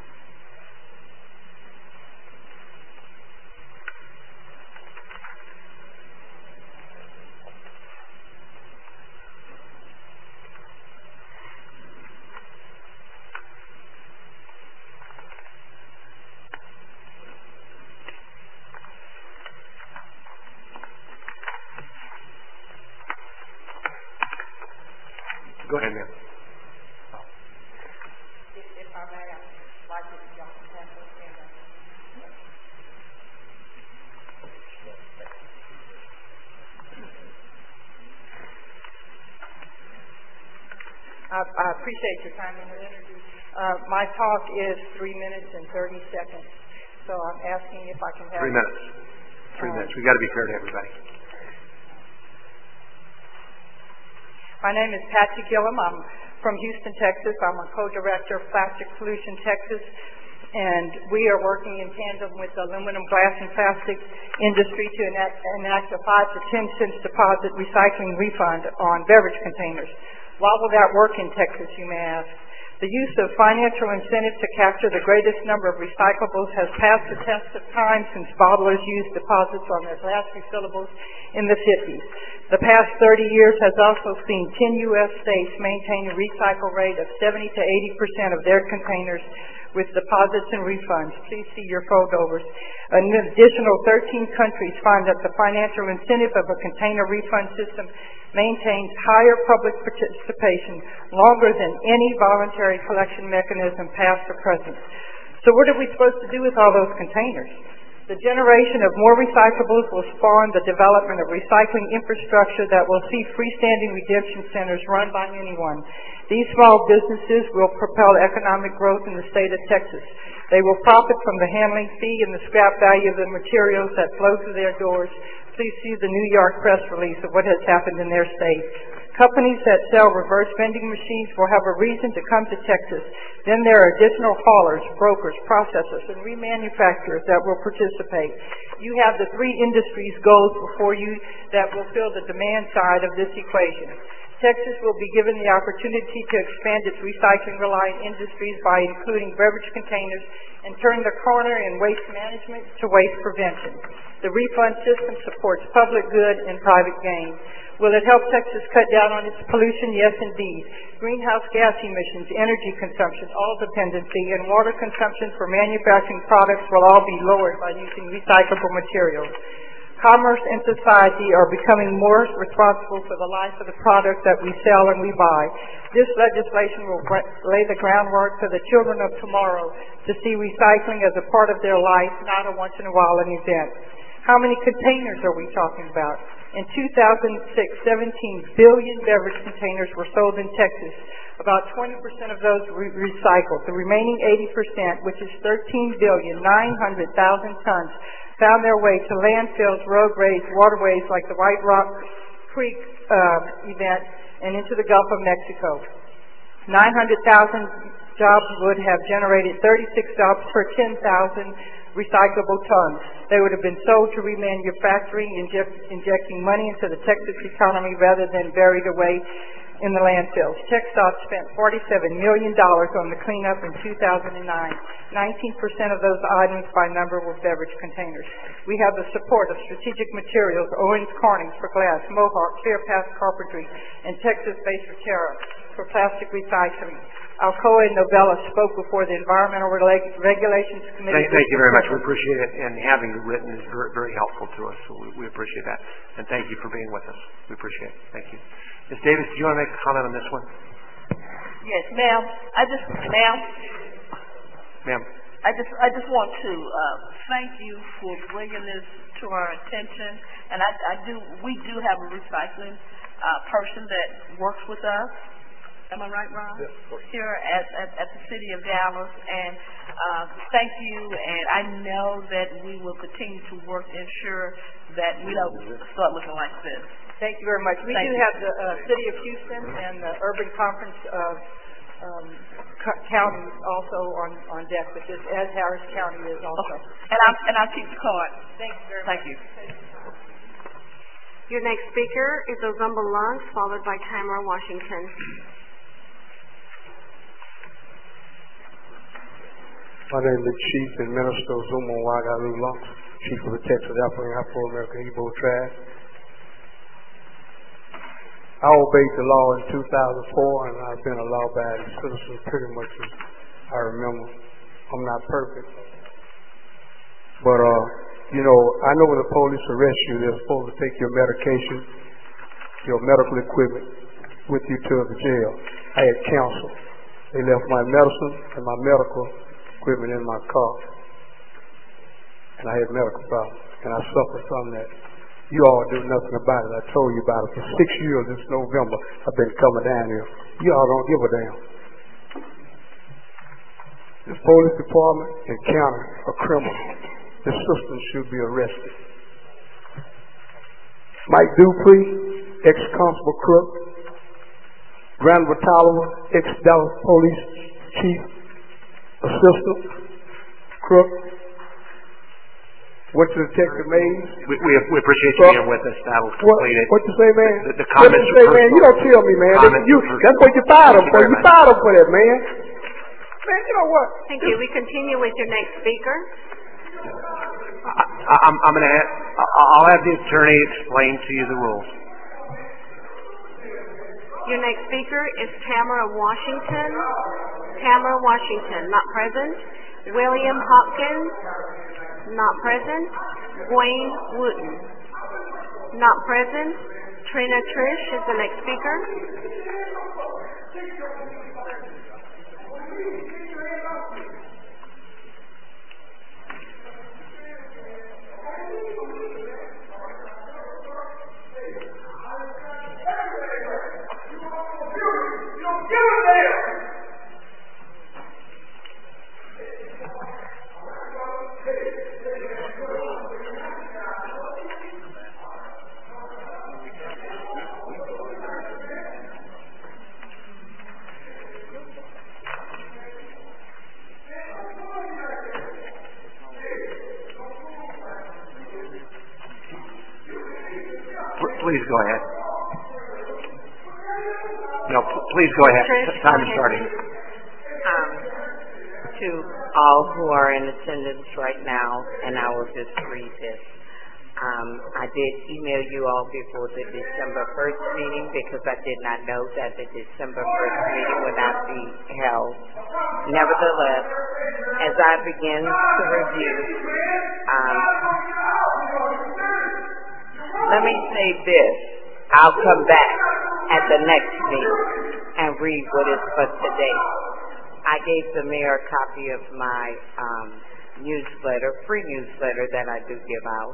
Go ahead, ma'am. If I may, I'd like to jump in I appreciate your time and your energy. My talk is 3 minutes and 30 seconds, so I'm asking if I can have 3 minutes. 3 minutes. We've got to be fair to everybody. My name is Patsy Gillum. I'm from Houston, Texas. I'm a co-director of Plastic Solution Texas, and we are working in tandem with the aluminum, glass, and plastic industry to enact a 5 to 10 cents deposit recycling refund on beverage containers. Why will that work in Texas, you may ask? The use of financial incentive to capture the greatest number of recyclables has passed the test of time since bottlers used deposits on their glass refillables in the 50s. The past 30 years has also seen 10 U.S. states maintain a recycle rate of 70 to 80% of their containers with deposits and refunds. Please see your foldovers. An additional 13 countries find that the financial incentive of a container refund system maintains higher public participation longer than any voluntary collection mechanism past or present. So what are we supposed to do with all those containers? The generation of more recyclables will spawn the development of recycling infrastructure that will see freestanding redemption centers run by anyone. These small businesses will propel economic growth in the state of Texas. They will profit from the handling fee and the scrap value of the materials that flow through their doors. Please see the New York press release of what has happened in their state. Companies that sell reverse vending machines will have a reason to come to Texas. Then there are additional haulers, brokers, processors, and remanufacturers that will participate. You have the three industries goals before you that will fill the demand side of this equation. Texas will be given the opportunity to expand its recycling-reliant industries by including beverage containers and turn the corner in waste management to waste prevention. The refund system supports public good and private gain. Will it help Texas cut down on its pollution? Yes, indeed. Greenhouse gas emissions, energy consumption, oil dependency, and water consumption for manufacturing products will all be lowered by using recyclable materials. Commerce and society are becoming more responsible for the life of the product that we sell and we buy. This legislation will lay the groundwork for the children of tomorrow to see recycling as a part of their life, not a once-in-a-while event. How many containers are we talking about? In 2006, 17 billion beverage containers were sold in Texas. About 20% of those were recycled. The remaining 80%, which is 13,900,000 tons, found their way to landfills, roadways, waterways like the White Rock Creek event and into the Gulf of Mexico. 900,000 jobs would have generated 36 jobs per 10,000 recyclable tons. They would have been sold to remanufacturing, injecting money into the Texas economy rather than buried away in the landfills. TxDOT spent $47 million on the cleanup in 2009. 19% of those items by number were beverage containers. We have the support of Strategic Materials, Owens Corning for glass, Mohawk, Clearpath Carpentry, and Texas-based Terra for plastic recycling. Alcoa and Novella spoke before the Environmental Regulations Committee. Thank you very much. We appreciate it, and having it written is very, very helpful to us, so we appreciate that. And thank you for being with us. We appreciate it. Thank you. Ms. Davis, do you want to make a comment on this one? Yes, ma'am. Ma'am. I just want to thank you for bringing this to our attention. And we do have a recycling person that works with us. Am I right, Ron? Yes, of course. Here at the City of Dallas. And thank you. And I know that we will continue to work to ensure that we don't start looking like this. Thank you very much. We do have the City of Houston and the Urban Conference County also on deck, but this as Harris County is also. And I'll keep the card. Thank you very much. Thank you. Your next speaker is Ozumba Lungs, followed by Tamara Washington. My name is Chief and Minister Ozumba Wagalu Lungs, Chief of the Texas Afro-American Igbo Tribe. I obeyed the law in 2004, and I've been a law-abiding citizen pretty much as I remember. I'm not perfect. But, I know when the police arrest you, they're supposed to take your medication, your medical equipment with you to the jail. I had counsel. They left my medicine and my medical equipment in my car. And I had medical problems, and I suffered from that. You all do nothing about it. I told you about it. For 6 years this November, I've been coming down here. You all don't give a damn. The police department and county are criminals. The system should be arrested. Mike Dupree, ex-constable Crook. Grant Vitalowa, ex-Dallas police chief assistant Crook. Went to Detective Mays. We appreciate you being with us. That will complete it. What you say, man? The comments what you say, man? You don't tell me, man. That's what you fired him for. You fired him for that, man. Man, you know what? Thank you. We continue with your next speaker. I'll have the attorney explain to you the rules. Your next speaker is Tamara Washington. Tamara Washington, not present. William Hopkins, not present. Wayne Wooten, not present. Trina Trish is the next speaker. Please go ahead. No, please go ahead. Time is starting. To all who are in attendance right now, and I will just read this. I did email you all before the December 1st meeting because I did not know that the December 1st meeting would not be held. Nevertheless, as I begin to review, let me say this. I'll come back at the next meeting and read what is for today. I gave the mayor a copy of my newsletter, free newsletter that I do give out,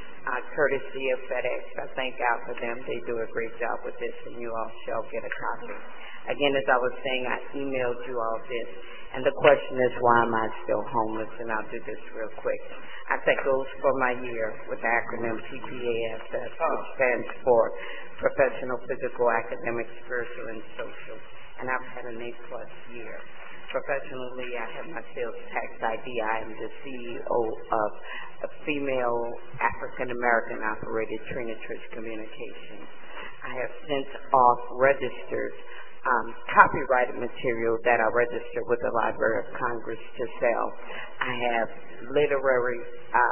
courtesy of FedEx. I thank God for them. They do a great job with this, and you all shall get a copy. Again, as I was saying, I emailed you all this, and the question is, why am I still homeless? And I'll do this real quick. I think goes for my year with the acronym PPASS, which stands for Professional, Physical, Academic, Spiritual, and Social. And I've had an A-plus year. Professionally, I have my sales tax ID. I am the CEO of a female African-American operated Trinitrich Communications. I have sent off registered copyrighted material that I registered with the Library of Congress to sell. I have literary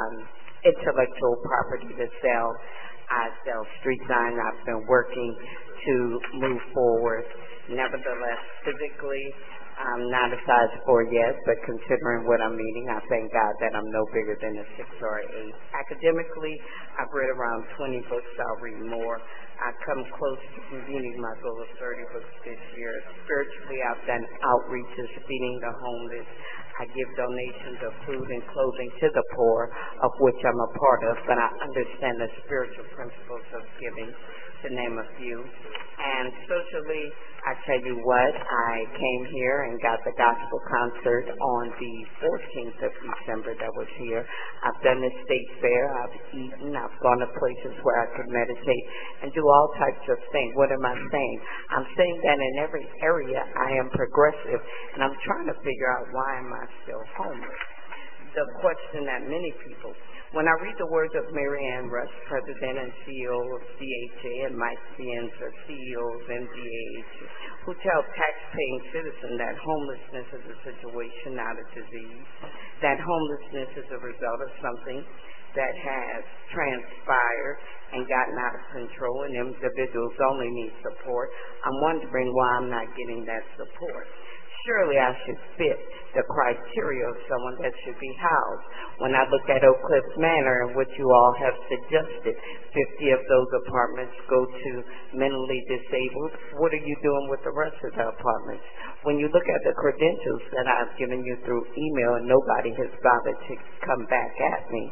intellectual property to sell. I sell street signs. I've been working to move forward. Nevertheless, physically, I'm not a size 4 yet, but considering what I'm eating, I thank God that I'm no bigger than a 6 or 8. Academically, I've read around 20 books. I'll read more. I come close to meeting my goal of 30 books this year. Spiritually, I've done outreaches, feeding the homeless. I give donations of food and clothing to the poor, of which I'm a part of, but I understand the spiritual principles of giving, to name a few. And socially, I tell you what, I came here and got the gospel concert on the 14th of December that was here. I've done the state fair, I've eaten, I've gone to places where I could meditate and do all types of things. What am I saying? I'm saying that in every area I am progressive, and I'm trying to figure out why am I still homeless. The question that many people, when I read the words of Mary Ann Rush, President and CEO of CHA, and Mike Cienza, CEO of MDAH, who tell tax-paying citizens that homelessness is a situation, not a disease, that homelessness is a result of something that has transpired and gotten out of control, and individuals only need support, I'm wondering why I'm not getting that support. Surely I should fit the criteria of someone that should be housed. When I look at Oak Cliff Manor and what you all have suggested, 50 of those apartments go to mentally disabled. What are you doing with the rest of the apartments? When you look at the credentials that I've given you through email and nobody has bothered to come back at me,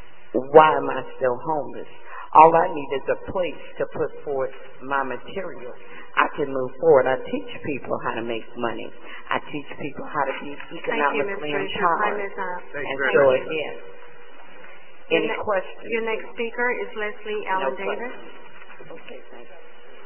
why am I still homeless? All I need is a place to put forth my material. I can move forward. I teach people how to make money. I teach people how to be economically empowered. And so again, any questions? Your next speaker is Leslie Allen Davis. Okay, thank you.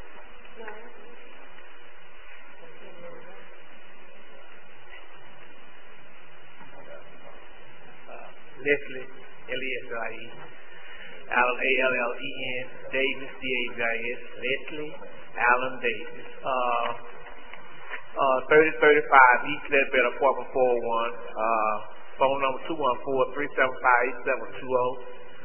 Leslie, L-E-S-L-I-E, Allen, A-L-L-E-N, Davis, D-A-V-I-S, Leslie Allen Davis. 3035 East Ledbetter, apartment 401. Phone number 214-375-8720.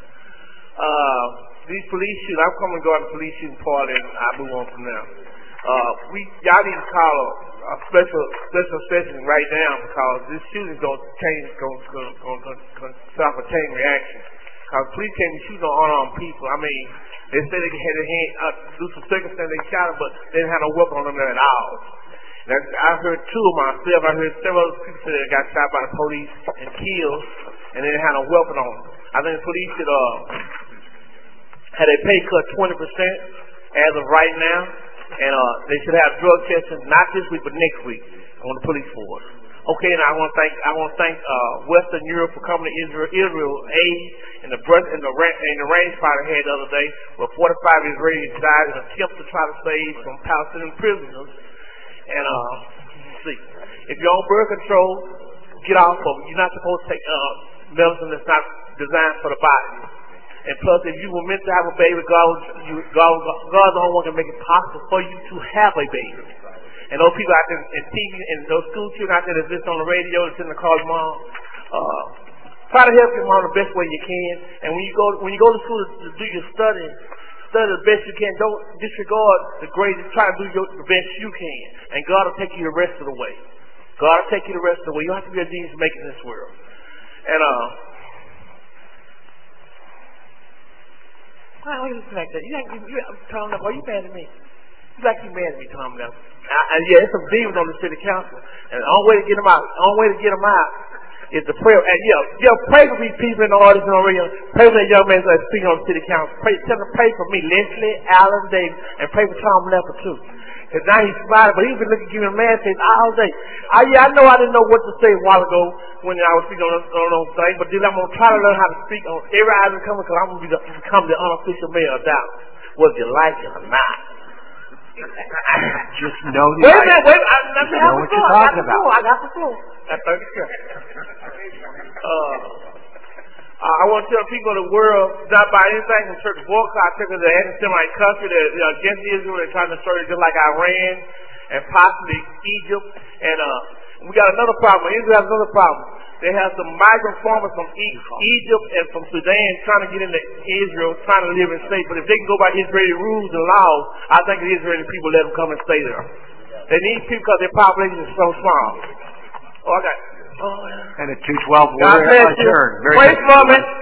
These police shootings, I'm coming to go to the police shooting party and I'll move on from there. Y'all need to call a special session right now because this shooting is going to stop a chain reaction. Because police can't be shooting on unarmed people. I mean, they say they had their hand do some circumstance, they shot them, but they didn't have no weapon on them there at all. And I heard two of myself. I heard several other people say they got shot by the police and killed, and they didn't have no weapon on them. I think the police should had a pay cut 20% as of right now, and they should have drug testing not this week but next week on the police force. Okay, and I want to thank Western Europe for coming to Israel aid in the range fire they had the other day, where 45 Israelis died in an attempt to try to save some Palestinian prisoners. And see, if you're on birth control, get off of it. You're not supposed to take medicine that's not designed for the body. And plus, if you were meant to have a baby, God the only one can make it possible for you to have a baby. And those people out there in TV and those school children out there that listen on the radio and send the call, mom, try to help your mom the best way you can. And when you go to school to do your study the best you can. Don't disregard the grades. Try to do the best you can. And God will take you the rest of the way. God will take you the rest of the way. You don't have to be a genius to make it in this world. And why are you looking like that? Tom, are you mad at me? You like you mad at me, Tom, now. And yeah, there's some demons on the city council. And the only way to get them out, is to pray. And pray for these people in the audience and on radio. Pray for that young man that's speaking on the city council. Tell them to pray for me, Leslie, Allen, Davis, and pray for Tom Lepper too. Because now he's smiling, but he's been looking, giving a man face all day. I know I didn't know what to say a while ago when I was speaking on those things, but then I'm going to try to learn how to speak on every item coming because I'm going to become the unofficial mayor of Dallas, whether you like it or not. Just know the Wait a minute, you know what you're talking about. I got the floor. That's 30 seconds. I want to tell people in the world not buy anything from church boycott because the anti-Semite country that against Israel. They're trying to start it just like Iran and possibly Egypt. And we got another problem. Israel has another problem. They have some migrant farmers from Egypt and from Sudan trying to get into Israel, trying to live and stay. But if they can go by Israeli rules and laws, I think the Israeli people let them come and stay there. They need people because their population is so small. And at 2:12, we're adjourned. Wait a moment.